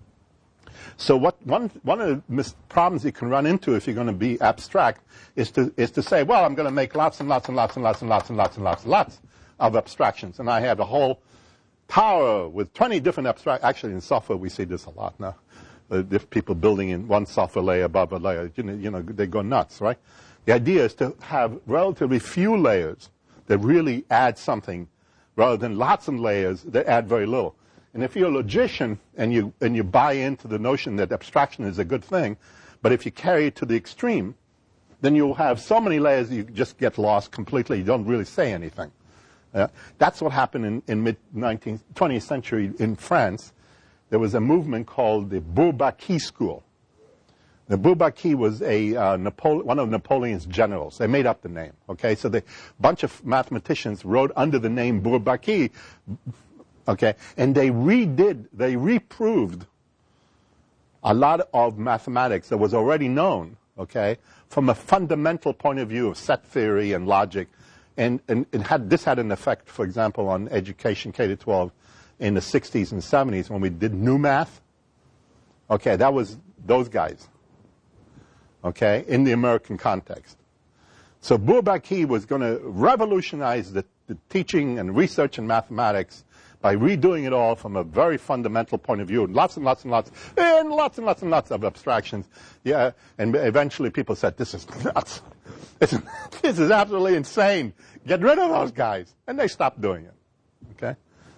So one of the problems you can run into if you're going to be abstract is to say, well, I'm going to make lots and lots and lots and lots and lots and lots and lots and lots of abstractions. And I have a whole tower with 20 different actually in software we see this a lot now. If people building in one software layer above a layer, they go nuts, right? The idea is to have relatively few layers that really add something rather than lots of layers that add very little. And if you're a logician and you buy into the notion that abstraction is a good thing, but if you carry it to the extreme, then you'll have so many layers you just get lost completely. You don't really say anything. That's what happened in mid-20th century in France. There was a movement called the Bourbaki school. The Bourbaki was one of Napoleon's generals. They made up the name. Okay, so a bunch of mathematicians wrote under the name Bourbaki Okay, and they reproved a lot of mathematics that was already known, okay, from a fundamental point of view of set theory and logic. And this had an effect, for example, on education K-12 in the 60s and 70s when we did new math. Okay, that was those guys, okay, in the American context. So Bourbaki was going to revolutionize the teaching and research in mathematics by redoing it all from a very fundamental point of view. Lots and lots and lots of abstractions. Yeah, and eventually people said, this is nuts. This is absolutely insane. Get rid of those guys. And they stopped doing it. Okay?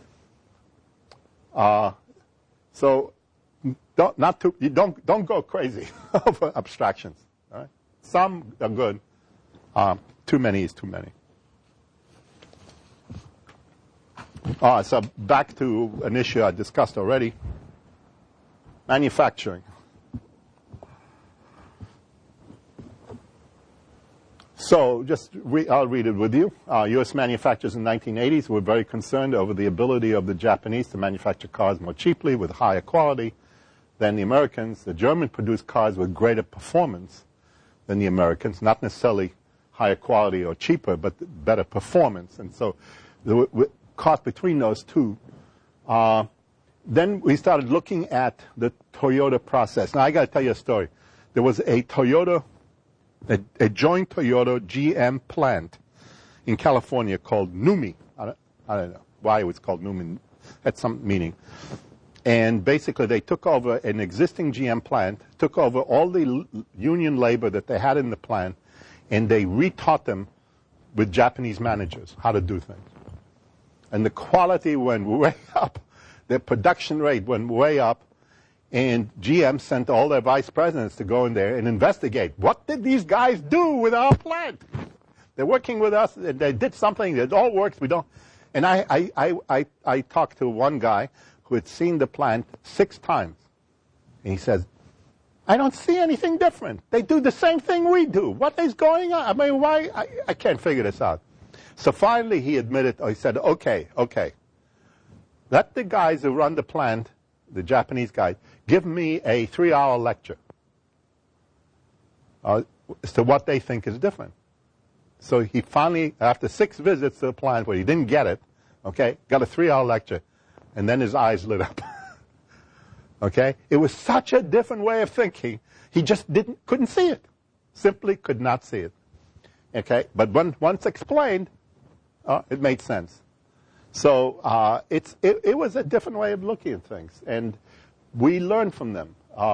So don't go crazy over abstractions. All right? Some are good. Too many is too many. So back to an issue I discussed already. Manufacturing. So I'll read it with you. U.S. manufacturers in the 1980s were very concerned over the ability of the Japanese to manufacture cars more cheaply with higher quality than the Americans. The Germans produced cars with greater performance than the Americans, not necessarily higher quality or cheaper, but better performance. And so the cost between those two. Then we started looking at the Toyota process. Now, I got to tell you a story. There was a joint Toyota GM plant in California called NUMMI. I don't know why it was called NUMMI. It had some meaning. And basically, they took over an existing GM plant, took over all the union labor that they had in the plant, and they retaught them with Japanese managers how to do things. And the quality went way up. Their production rate went way up. And GM sent all their vice presidents to go in there and investigate. What did these guys do with our plant? They're working with us. They did something. It all works. We don't. And I talked to one guy who had seen the plant 6 times. And he says, I don't see anything different. They do the same thing we do. What is going on? I mean, why? I can't figure this out. So finally he admitted, he said, okay. Let the guys who run the plant, the Japanese guys, give me a 3-hour lecture as to what they think is different. So he finally, after 6 visits to the plant where he didn't get it, okay, got a 3-hour lecture, and then his eyes lit up. Okay? It was such a different way of thinking, he just couldn't see it. Simply could not see it. Okay? But once explained, it made sense. So it was a different way of looking at things, and we learned from them.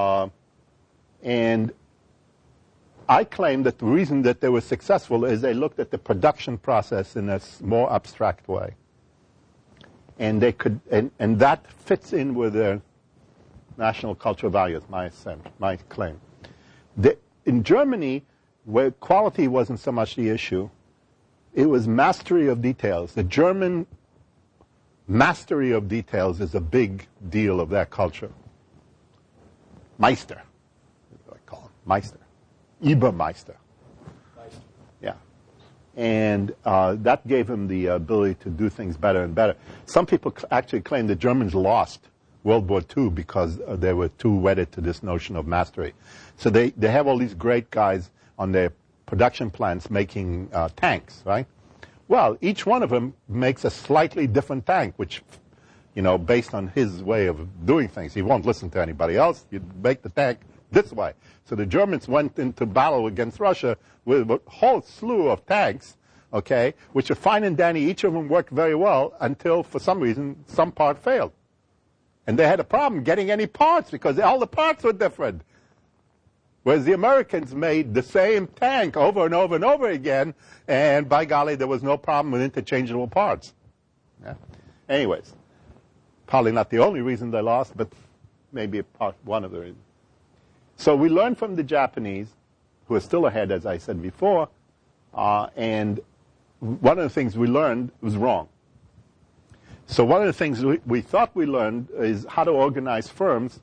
And I claim that the reason that they were successful is they looked at the production process in a more abstract way, and they could, and that fits in with their national cultural values. My claim. In Germany, where quality wasn't so much the issue, it was mastery of details. The German mastery of details is a big deal of their culture. Meister, is what I call him. Meister. Übermeister. Meister. Yeah. And that gave him the ability to do things better and better. Some people actually claim the Germans lost World War II because they were too wedded to this notion of mastery. So they have all these great guys on their production plants making tanks, right? Well, each one of them makes a slightly different tank, which, based on his way of doing things. He won't listen to anybody else. You make the tank this way. So the Germans went into battle against Russia with a whole slew of tanks, okay, which are fine and dandy. Each of them worked very well until, for some reason, some part failed. And they had a problem getting any parts because all the parts were different. Whereas the Americans made the same tank over and over and over again, and by golly, there was no problem with interchangeable parts. Yeah? Anyways, probably not the only reason they lost, but maybe one of the reasons. So we learned from the Japanese, who are still ahead, as I said before, and one of the things we learned was wrong. So one of the things we thought we learned is how to organize firms,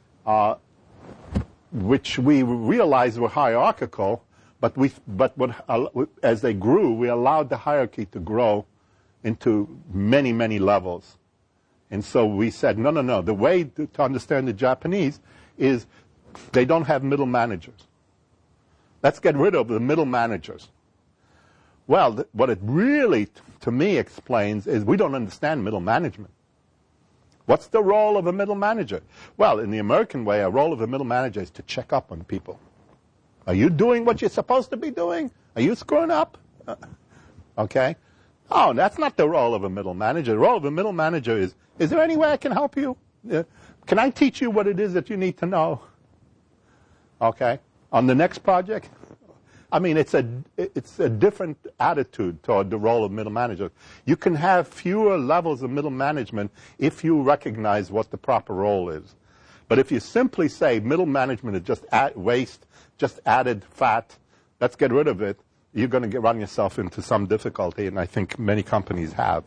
which we realized were hierarchical, but as they grew, we allowed the hierarchy to grow into many, many levels. And so we said, no. The way to understand the Japanese is they don't have middle managers. Let's get rid of the middle managers. Well, what it really, to me, explains is we don't understand middle management. What's the role of a middle manager? Well, in the American way, a role of a middle manager is to check up on people. Are you doing what you're supposed to be doing? Are you screwing up? Okay? Oh, that's not the role of a middle manager. The role of a middle manager is there any way I can help you? Can I teach you what it is that you need to know? Okay? On the next project? I mean, it's a different attitude toward the role of middle manager. You can have fewer levels of middle management if you recognize what the proper role is. But if you simply say middle management is just waste, just added fat, let's get rid of it, you're going to run yourself into some difficulty, and I think many companies have.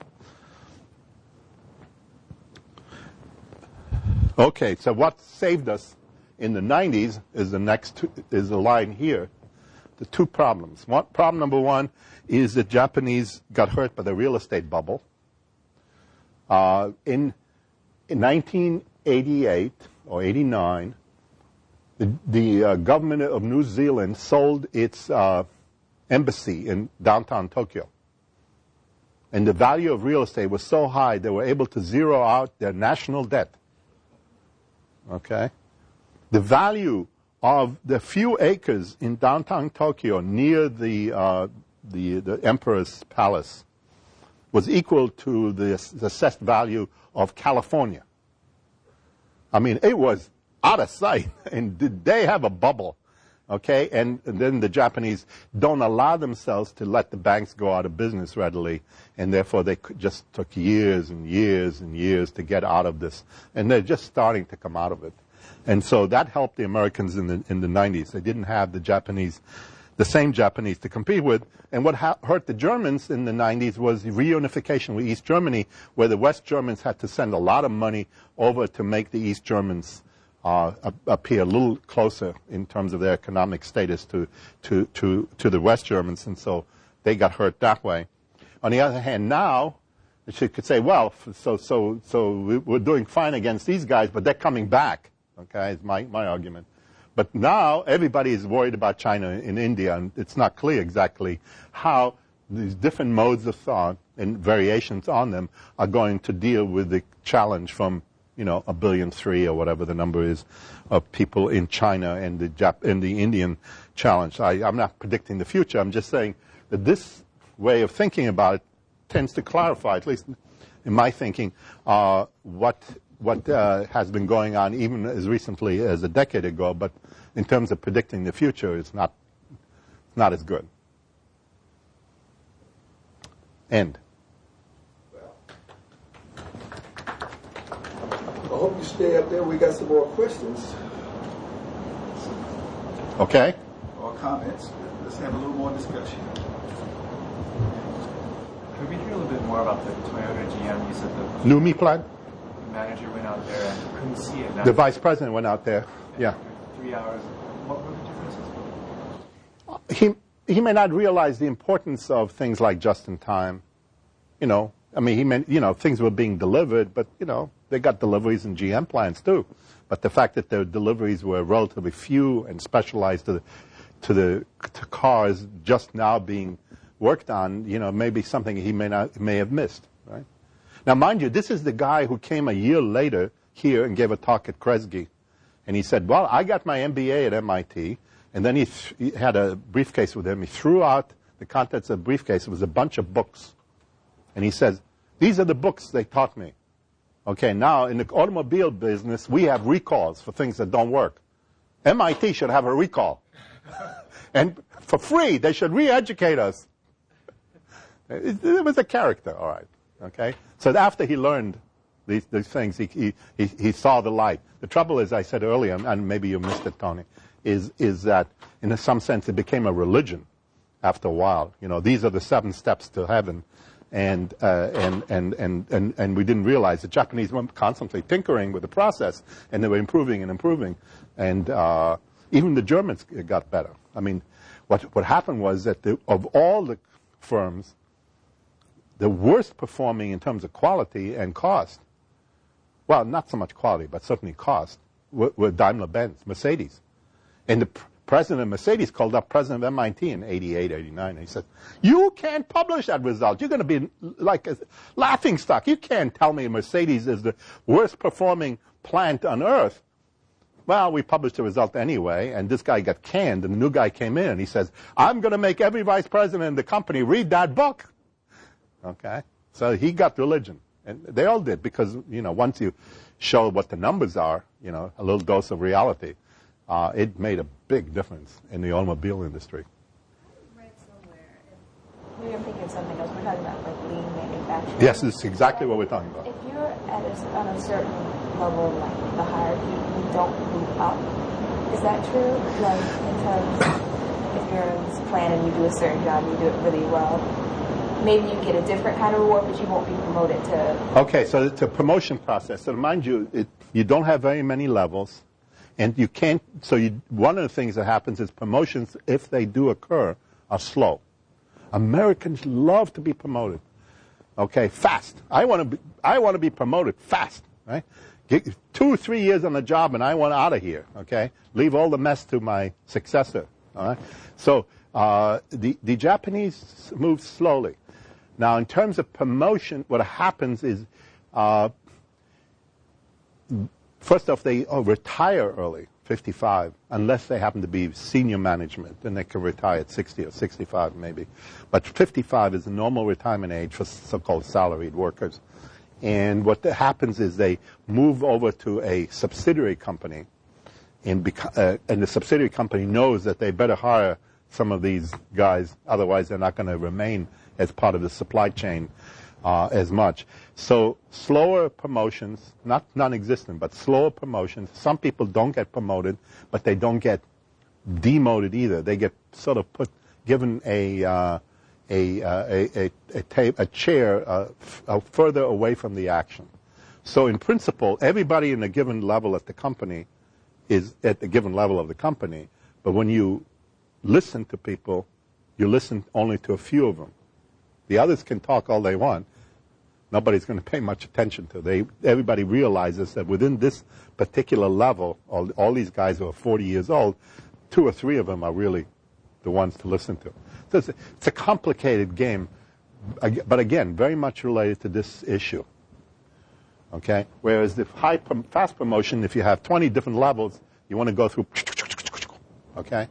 Okay, so what saved us in the 90s is the line here. The two problems. Problem number one is that Japanese got hurt by the real estate bubble. In 1988 or 89, the government of New Zealand sold its embassy in downtown Tokyo. And the value of real estate was so high they were able to zero out their national debt. Okay? The value of the few acres in downtown Tokyo near the Emperor's Palace was equal to the assessed value of California. I mean, it was out of sight. And did they have a bubble? Okay, and then the Japanese don't allow themselves to let the banks go out of business readily, and therefore they just took years and years and years to get out of this. And they're just starting to come out of it. And so that helped the Americans in the 90s. They didn't have the same Japanese to compete with. And what hurt the Germans in the 90s was the reunification with East Germany, where the West Germans had to send a lot of money over to make the East Germans appear a little closer in terms of their economic status to the West Germans. And so they got hurt that way. On the other hand, now, you could say, well, so we're doing fine against these guys, but they're coming back. Okay, is my argument. But now everybody is worried about China and India, and it's not clear exactly how these different modes of thought and variations on them are going to deal with the challenge from, 1.3 billion or whatever the number is of people in China and the Indian challenge. I'm not predicting the future. I'm just saying that this way of thinking about it tends to clarify, at least in my thinking, what has been going on even as recently as a decade ago, but in terms of predicting the future, it's not as good. End. I hope you stay up there. We got some more questions. Okay. Or comments. Let's have a little more discussion. Could we hear a little bit more about the Toyota GM? You said the NUMMI plan? manager went out there and couldn't see it. Now The vice president went out there. Yeah. after 3 hours. What were the differences? He may not realize the importance of things like just in time. He meant, things were being delivered, but, they got deliveries in GM plants too. But the fact that their deliveries were relatively few and specialized to cars just now being worked on, maybe something he may have missed, right? Now, mind you, this is the guy who came a year later here and gave a talk at Kresge. And he said, well, I got my MBA at MIT. And then he had a briefcase with him. He threw out the contents of the briefcase. It was a bunch of books. And he says, these are the books they taught me. Okay, now in the automobile business, we have recalls for things that don't work. MIT should have a recall. And for free, they should re-educate us. It was a character, all right. Okay? So after he learned these things, he saw the light. The trouble is, I said earlier, and maybe you missed it, Tony, is that in some sense it became a religion after a while. These are the 7 steps to heaven. And we didn't realize the Japanese were constantly tinkering with the process, and they were improving and improving. And even the Germans got better. I mean, what happened was that of all the firms, the worst performing in terms of quality and cost well, not so much quality, but certainly cost, were Daimler-Benz, Mercedes. And the president of Mercedes called up president of MIT in 88, 89, and he said, you can't publish that result. You're going to be like a laughingstock. You can't tell me Mercedes is the worst performing plant on earth. Well, we published the result anyway, and this guy got canned, and the new guy came in, and he says, I'm going to make every vice president in the company read that book. Okay? So he got religion. And they all did, because, once you show what the numbers are, a little dose of reality, it made a big difference in the automobile industry. Read somewhere. We were thinking of something else. We're talking about like lean manufacturing. Yes, this is exactly what we're talking about. If you're on a certain level, like the hierarchy, you don't move up. Is that true? Like in terms, if you're in this plant and you do a certain job, and you do it really well, maybe you get a different kind of reward, but you won't be promoted to. Okay, so it's a promotion process. So mind you, you don't have very many levels. And you can't, one of the things that happens is promotions, if they do occur, are slow. Americans love to be promoted. Okay, fast. I want to be promoted fast, right? Get 2 or 3 years on the job and I want out of here, okay? Leave all the mess to my successor, all right? So the Japanese move slowly. Now, in terms of promotion, what happens is, first off, they retire early, 55, unless they happen to be senior management. Then they can retire at 60 or 65 maybe. But 55 is the normal retirement age for so-called salaried workers. And what happens is they move over to a subsidiary company, and the subsidiary company knows that they better hire some of these guys, otherwise they're not going to remain as part of the supply chain as much. So slower promotions, not non-existent, but slower promotions. Some people don't get promoted, but they don't get demoted either. They get sort of given a chair further away from the action. So in principle, everybody in a given level at the company is at the given level of the company. But when you listen to people, you listen only to a few of them. The others can talk all they want. Nobody's going to pay much attention to. Everybody realizes that within this particular level, all these guys who are 40 years old, 2 or 3 of them are really the ones to listen to. So it's a complicated game, but again, very much related to this issue. Okay? Whereas the fast promotion, if you have 20 different levels, you want to go through. Okay?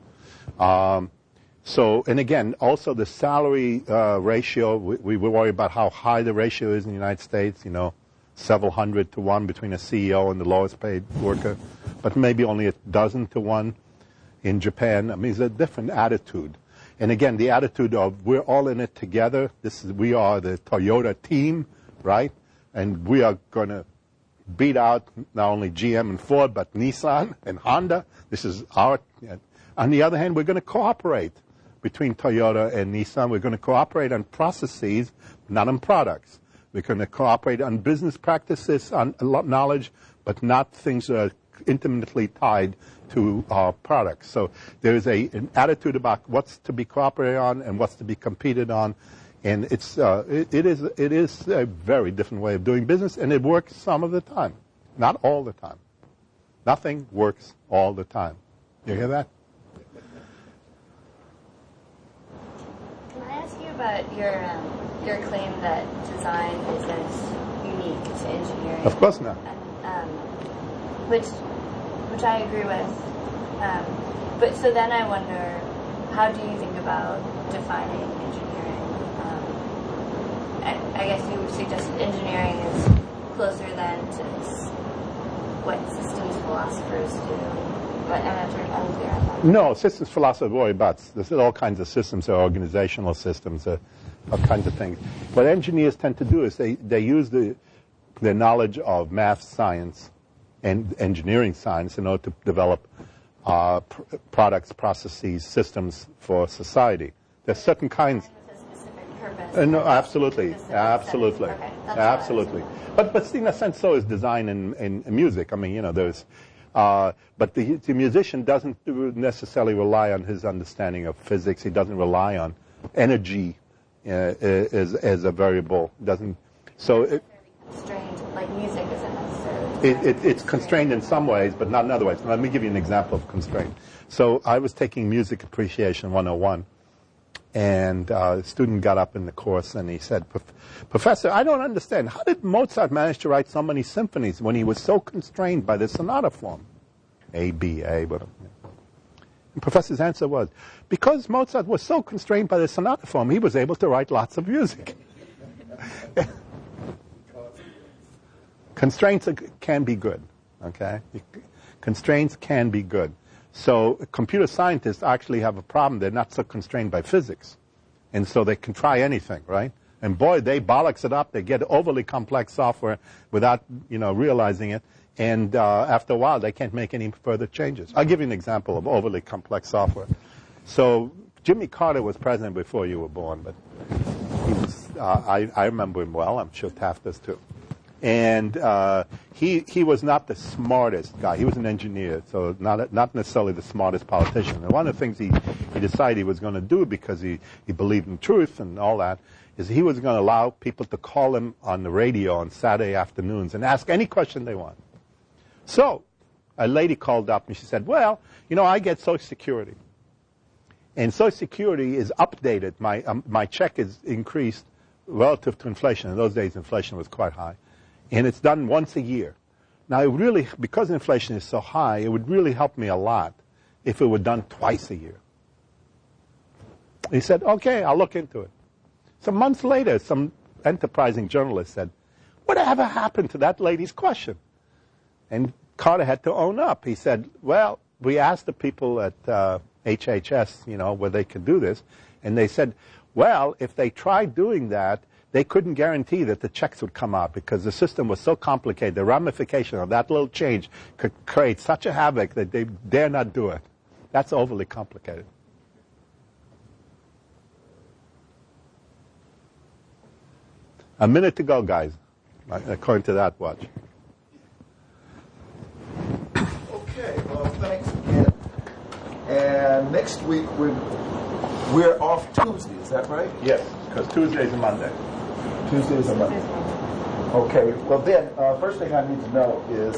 And again, also the salary ratio, we worry about how high the ratio is in the United States, several hundred to 1 between a CEO and the lowest paid worker, but maybe only a dozen to 1 in Japan. I mean, it's a different attitude. And again, the attitude of we're all in it together. We are the Toyota team, right? And we are going to beat out not only GM and Ford, but Nissan and Honda. This is our. On the other hand, we're going to cooperate between Toyota and Nissan. We're going to cooperate on processes, not on products. We're going to cooperate on business practices, on knowledge, but not things that are intimately tied to our products. So there is an attitude about what's to be cooperated on and what's to be competed on, and it is a very different way of doing business, and it works some of the time, not all the time. Nothing works all the time. You hear that? Can I ask you about your claim that design is as unique to engineering? Of course not. Which I agree with. But so then I wonder, how do you think about defining engineering? I guess you would suggest engineering is closer than to what systems philosophers do. But I'm not sure I'm clear on that. No, systems philosophers worry about. There's all kinds of systems, organizational systems, all kinds of things. What engineers tend to do is they use their knowledge of math, science, and engineering science in order to develop products, processes, systems for society. There's certain kinds. With a specific purpose. No, absolutely, absolutely, okay. absolutely. But in a sense, so is design and music. I mean, there's. But the musician doesn't necessarily rely on his understanding of physics. He doesn't rely on energy as a variable. Doesn't. So. Constrained, like music isn't necessarily It's constrained in some ways, but not in other ways. Let me give you an example of constraint. So I was taking Music Appreciation 101, and a student got up in the course and he said, Professor, I don't understand. How did Mozart manage to write so many symphonies when he was so constrained by the sonata form? A, B, A, whatever. And Professor's answer was, because Mozart was so constrained by the sonata form, he was able to write lots of music. Constraints can be good, okay? Constraints can be good. So computer scientists actually have a problem. They're not so constrained by physics. And so they can try anything, right? And boy, they bollocks it up. They get overly complex software without, realizing it. And after a while, they can't make any further changes. I'll give you an example of overly complex software. So Jimmy Carter was president before you were born, but he was, I remember him well. I'm sure Taft does too. And he was not the smartest guy. He was an engineer, so not necessarily the smartest politician. And one of the things he decided he was going to do, because he believed in truth and all that, is he was going to allow people to call him on the radio on Saturday afternoons and ask any question they want. So a lady called up and she said, well, I get Social Security. And Social Security is updated. My check is increased relative to inflation. In those days, inflation was quite high. And it's done once a year. Now, it really, because inflation is so high, it would really help me a lot if it were done twice a year. He said, okay, I'll look into it. Some months later, some enterprising journalist said, whatever happened to that lady's question? And Carter had to own up. He said, well, we asked the people at HHS, where they could do this. And they said, well, if they tried doing that, they couldn't guarantee that the checks would come out because the system was so complicated. The ramification of that little change could create such a havoc that they dare not do it. That's overly complicated. A minute to go, guys, according to that watch. Okay, well, thanks again. And next week we're off Tuesday, is that right? Yes, because Tuesday is a Monday. Tuesday is a Monday. Okay, well then, first thing I need to know is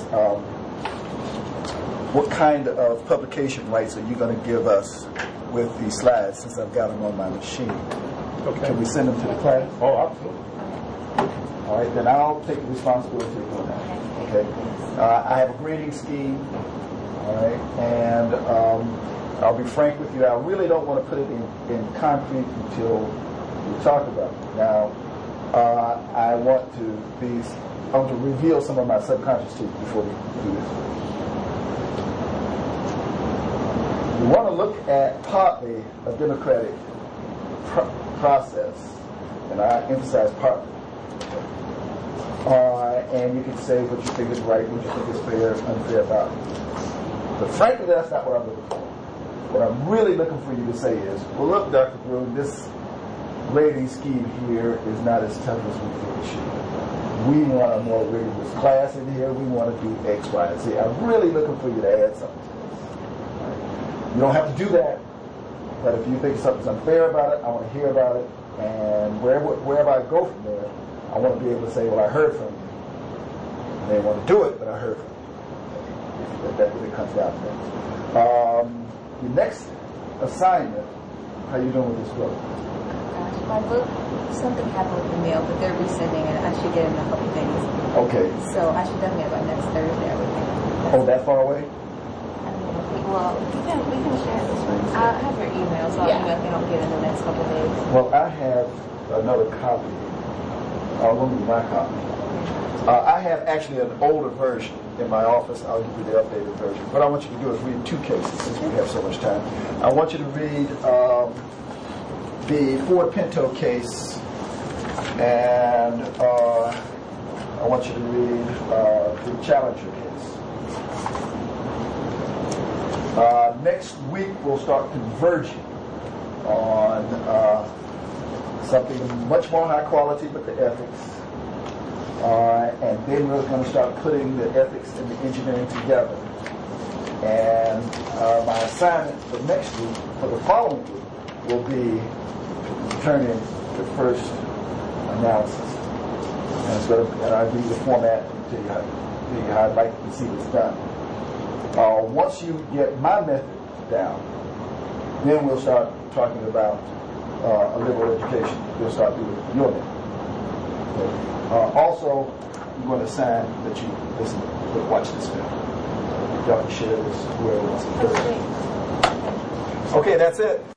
what kind of publication rights are you going to give us with these slides, since I've got them on my machine? Okay. Can we send them to the class? Oh, absolutely. All right, then I'll take the responsibility of doing that. Okay. I have a grading scheme. All right, and I'll be frank with you. I really don't want to put it in concrete until we talk about it. Now, I want to reveal some of my subconscious to you before we do this. We want to look at partly a democratic process, and I emphasize partly. And you can say what you think is right, what you think is fair, unfair about it. But frankly, that's not what I'm looking for. What I'm really looking for you to say is, well, look, Dr. Broom, this grading scheme here is not as tough as we think it should be. We want a more rigorous class in here. We want to do X, Y, and Z. I'm really looking for you to add something to this. Right? You don't have to do that, but if you think something's unfair about it, I want to hear about it. And wherever I go from there, I want to be able to say, well, I heard from you. I may want to do it, but I heard from you. That's what it comes down to. The next assignment, how you doing with this book? My book, something happened with the mail, but they're resending it. I should get it in a couple days. Okay. So I should definitely have it by next Thursday, I would think. Oh, that far away? Well, we can share this one. I have your email, so I'll email if you don't get it in the next couple of days. Well, I have another copy. I'll give you my copy. I have actually an older version in my office. I'll give you the updated version. What I want you to do is read two cases, since we have so much time. I want you to read the Ford Pinto case, and I want you to read the Challenger case. Next week, we'll start converging on something much more high quality, but the ethics. And then we're going to start putting the ethics and the engineering together. And my assignment for next week, for the following week, will be to turn in the first analysis. And I'll give you the format and tell you how to do it. how I'd like to see this done. Once you get my method down, then we'll start talking about a liberal education. We'll start doing your method. Okay. Also, you want to sign that you listen, watch this film. Y'all can share this whoever wants to. Okay, that's it.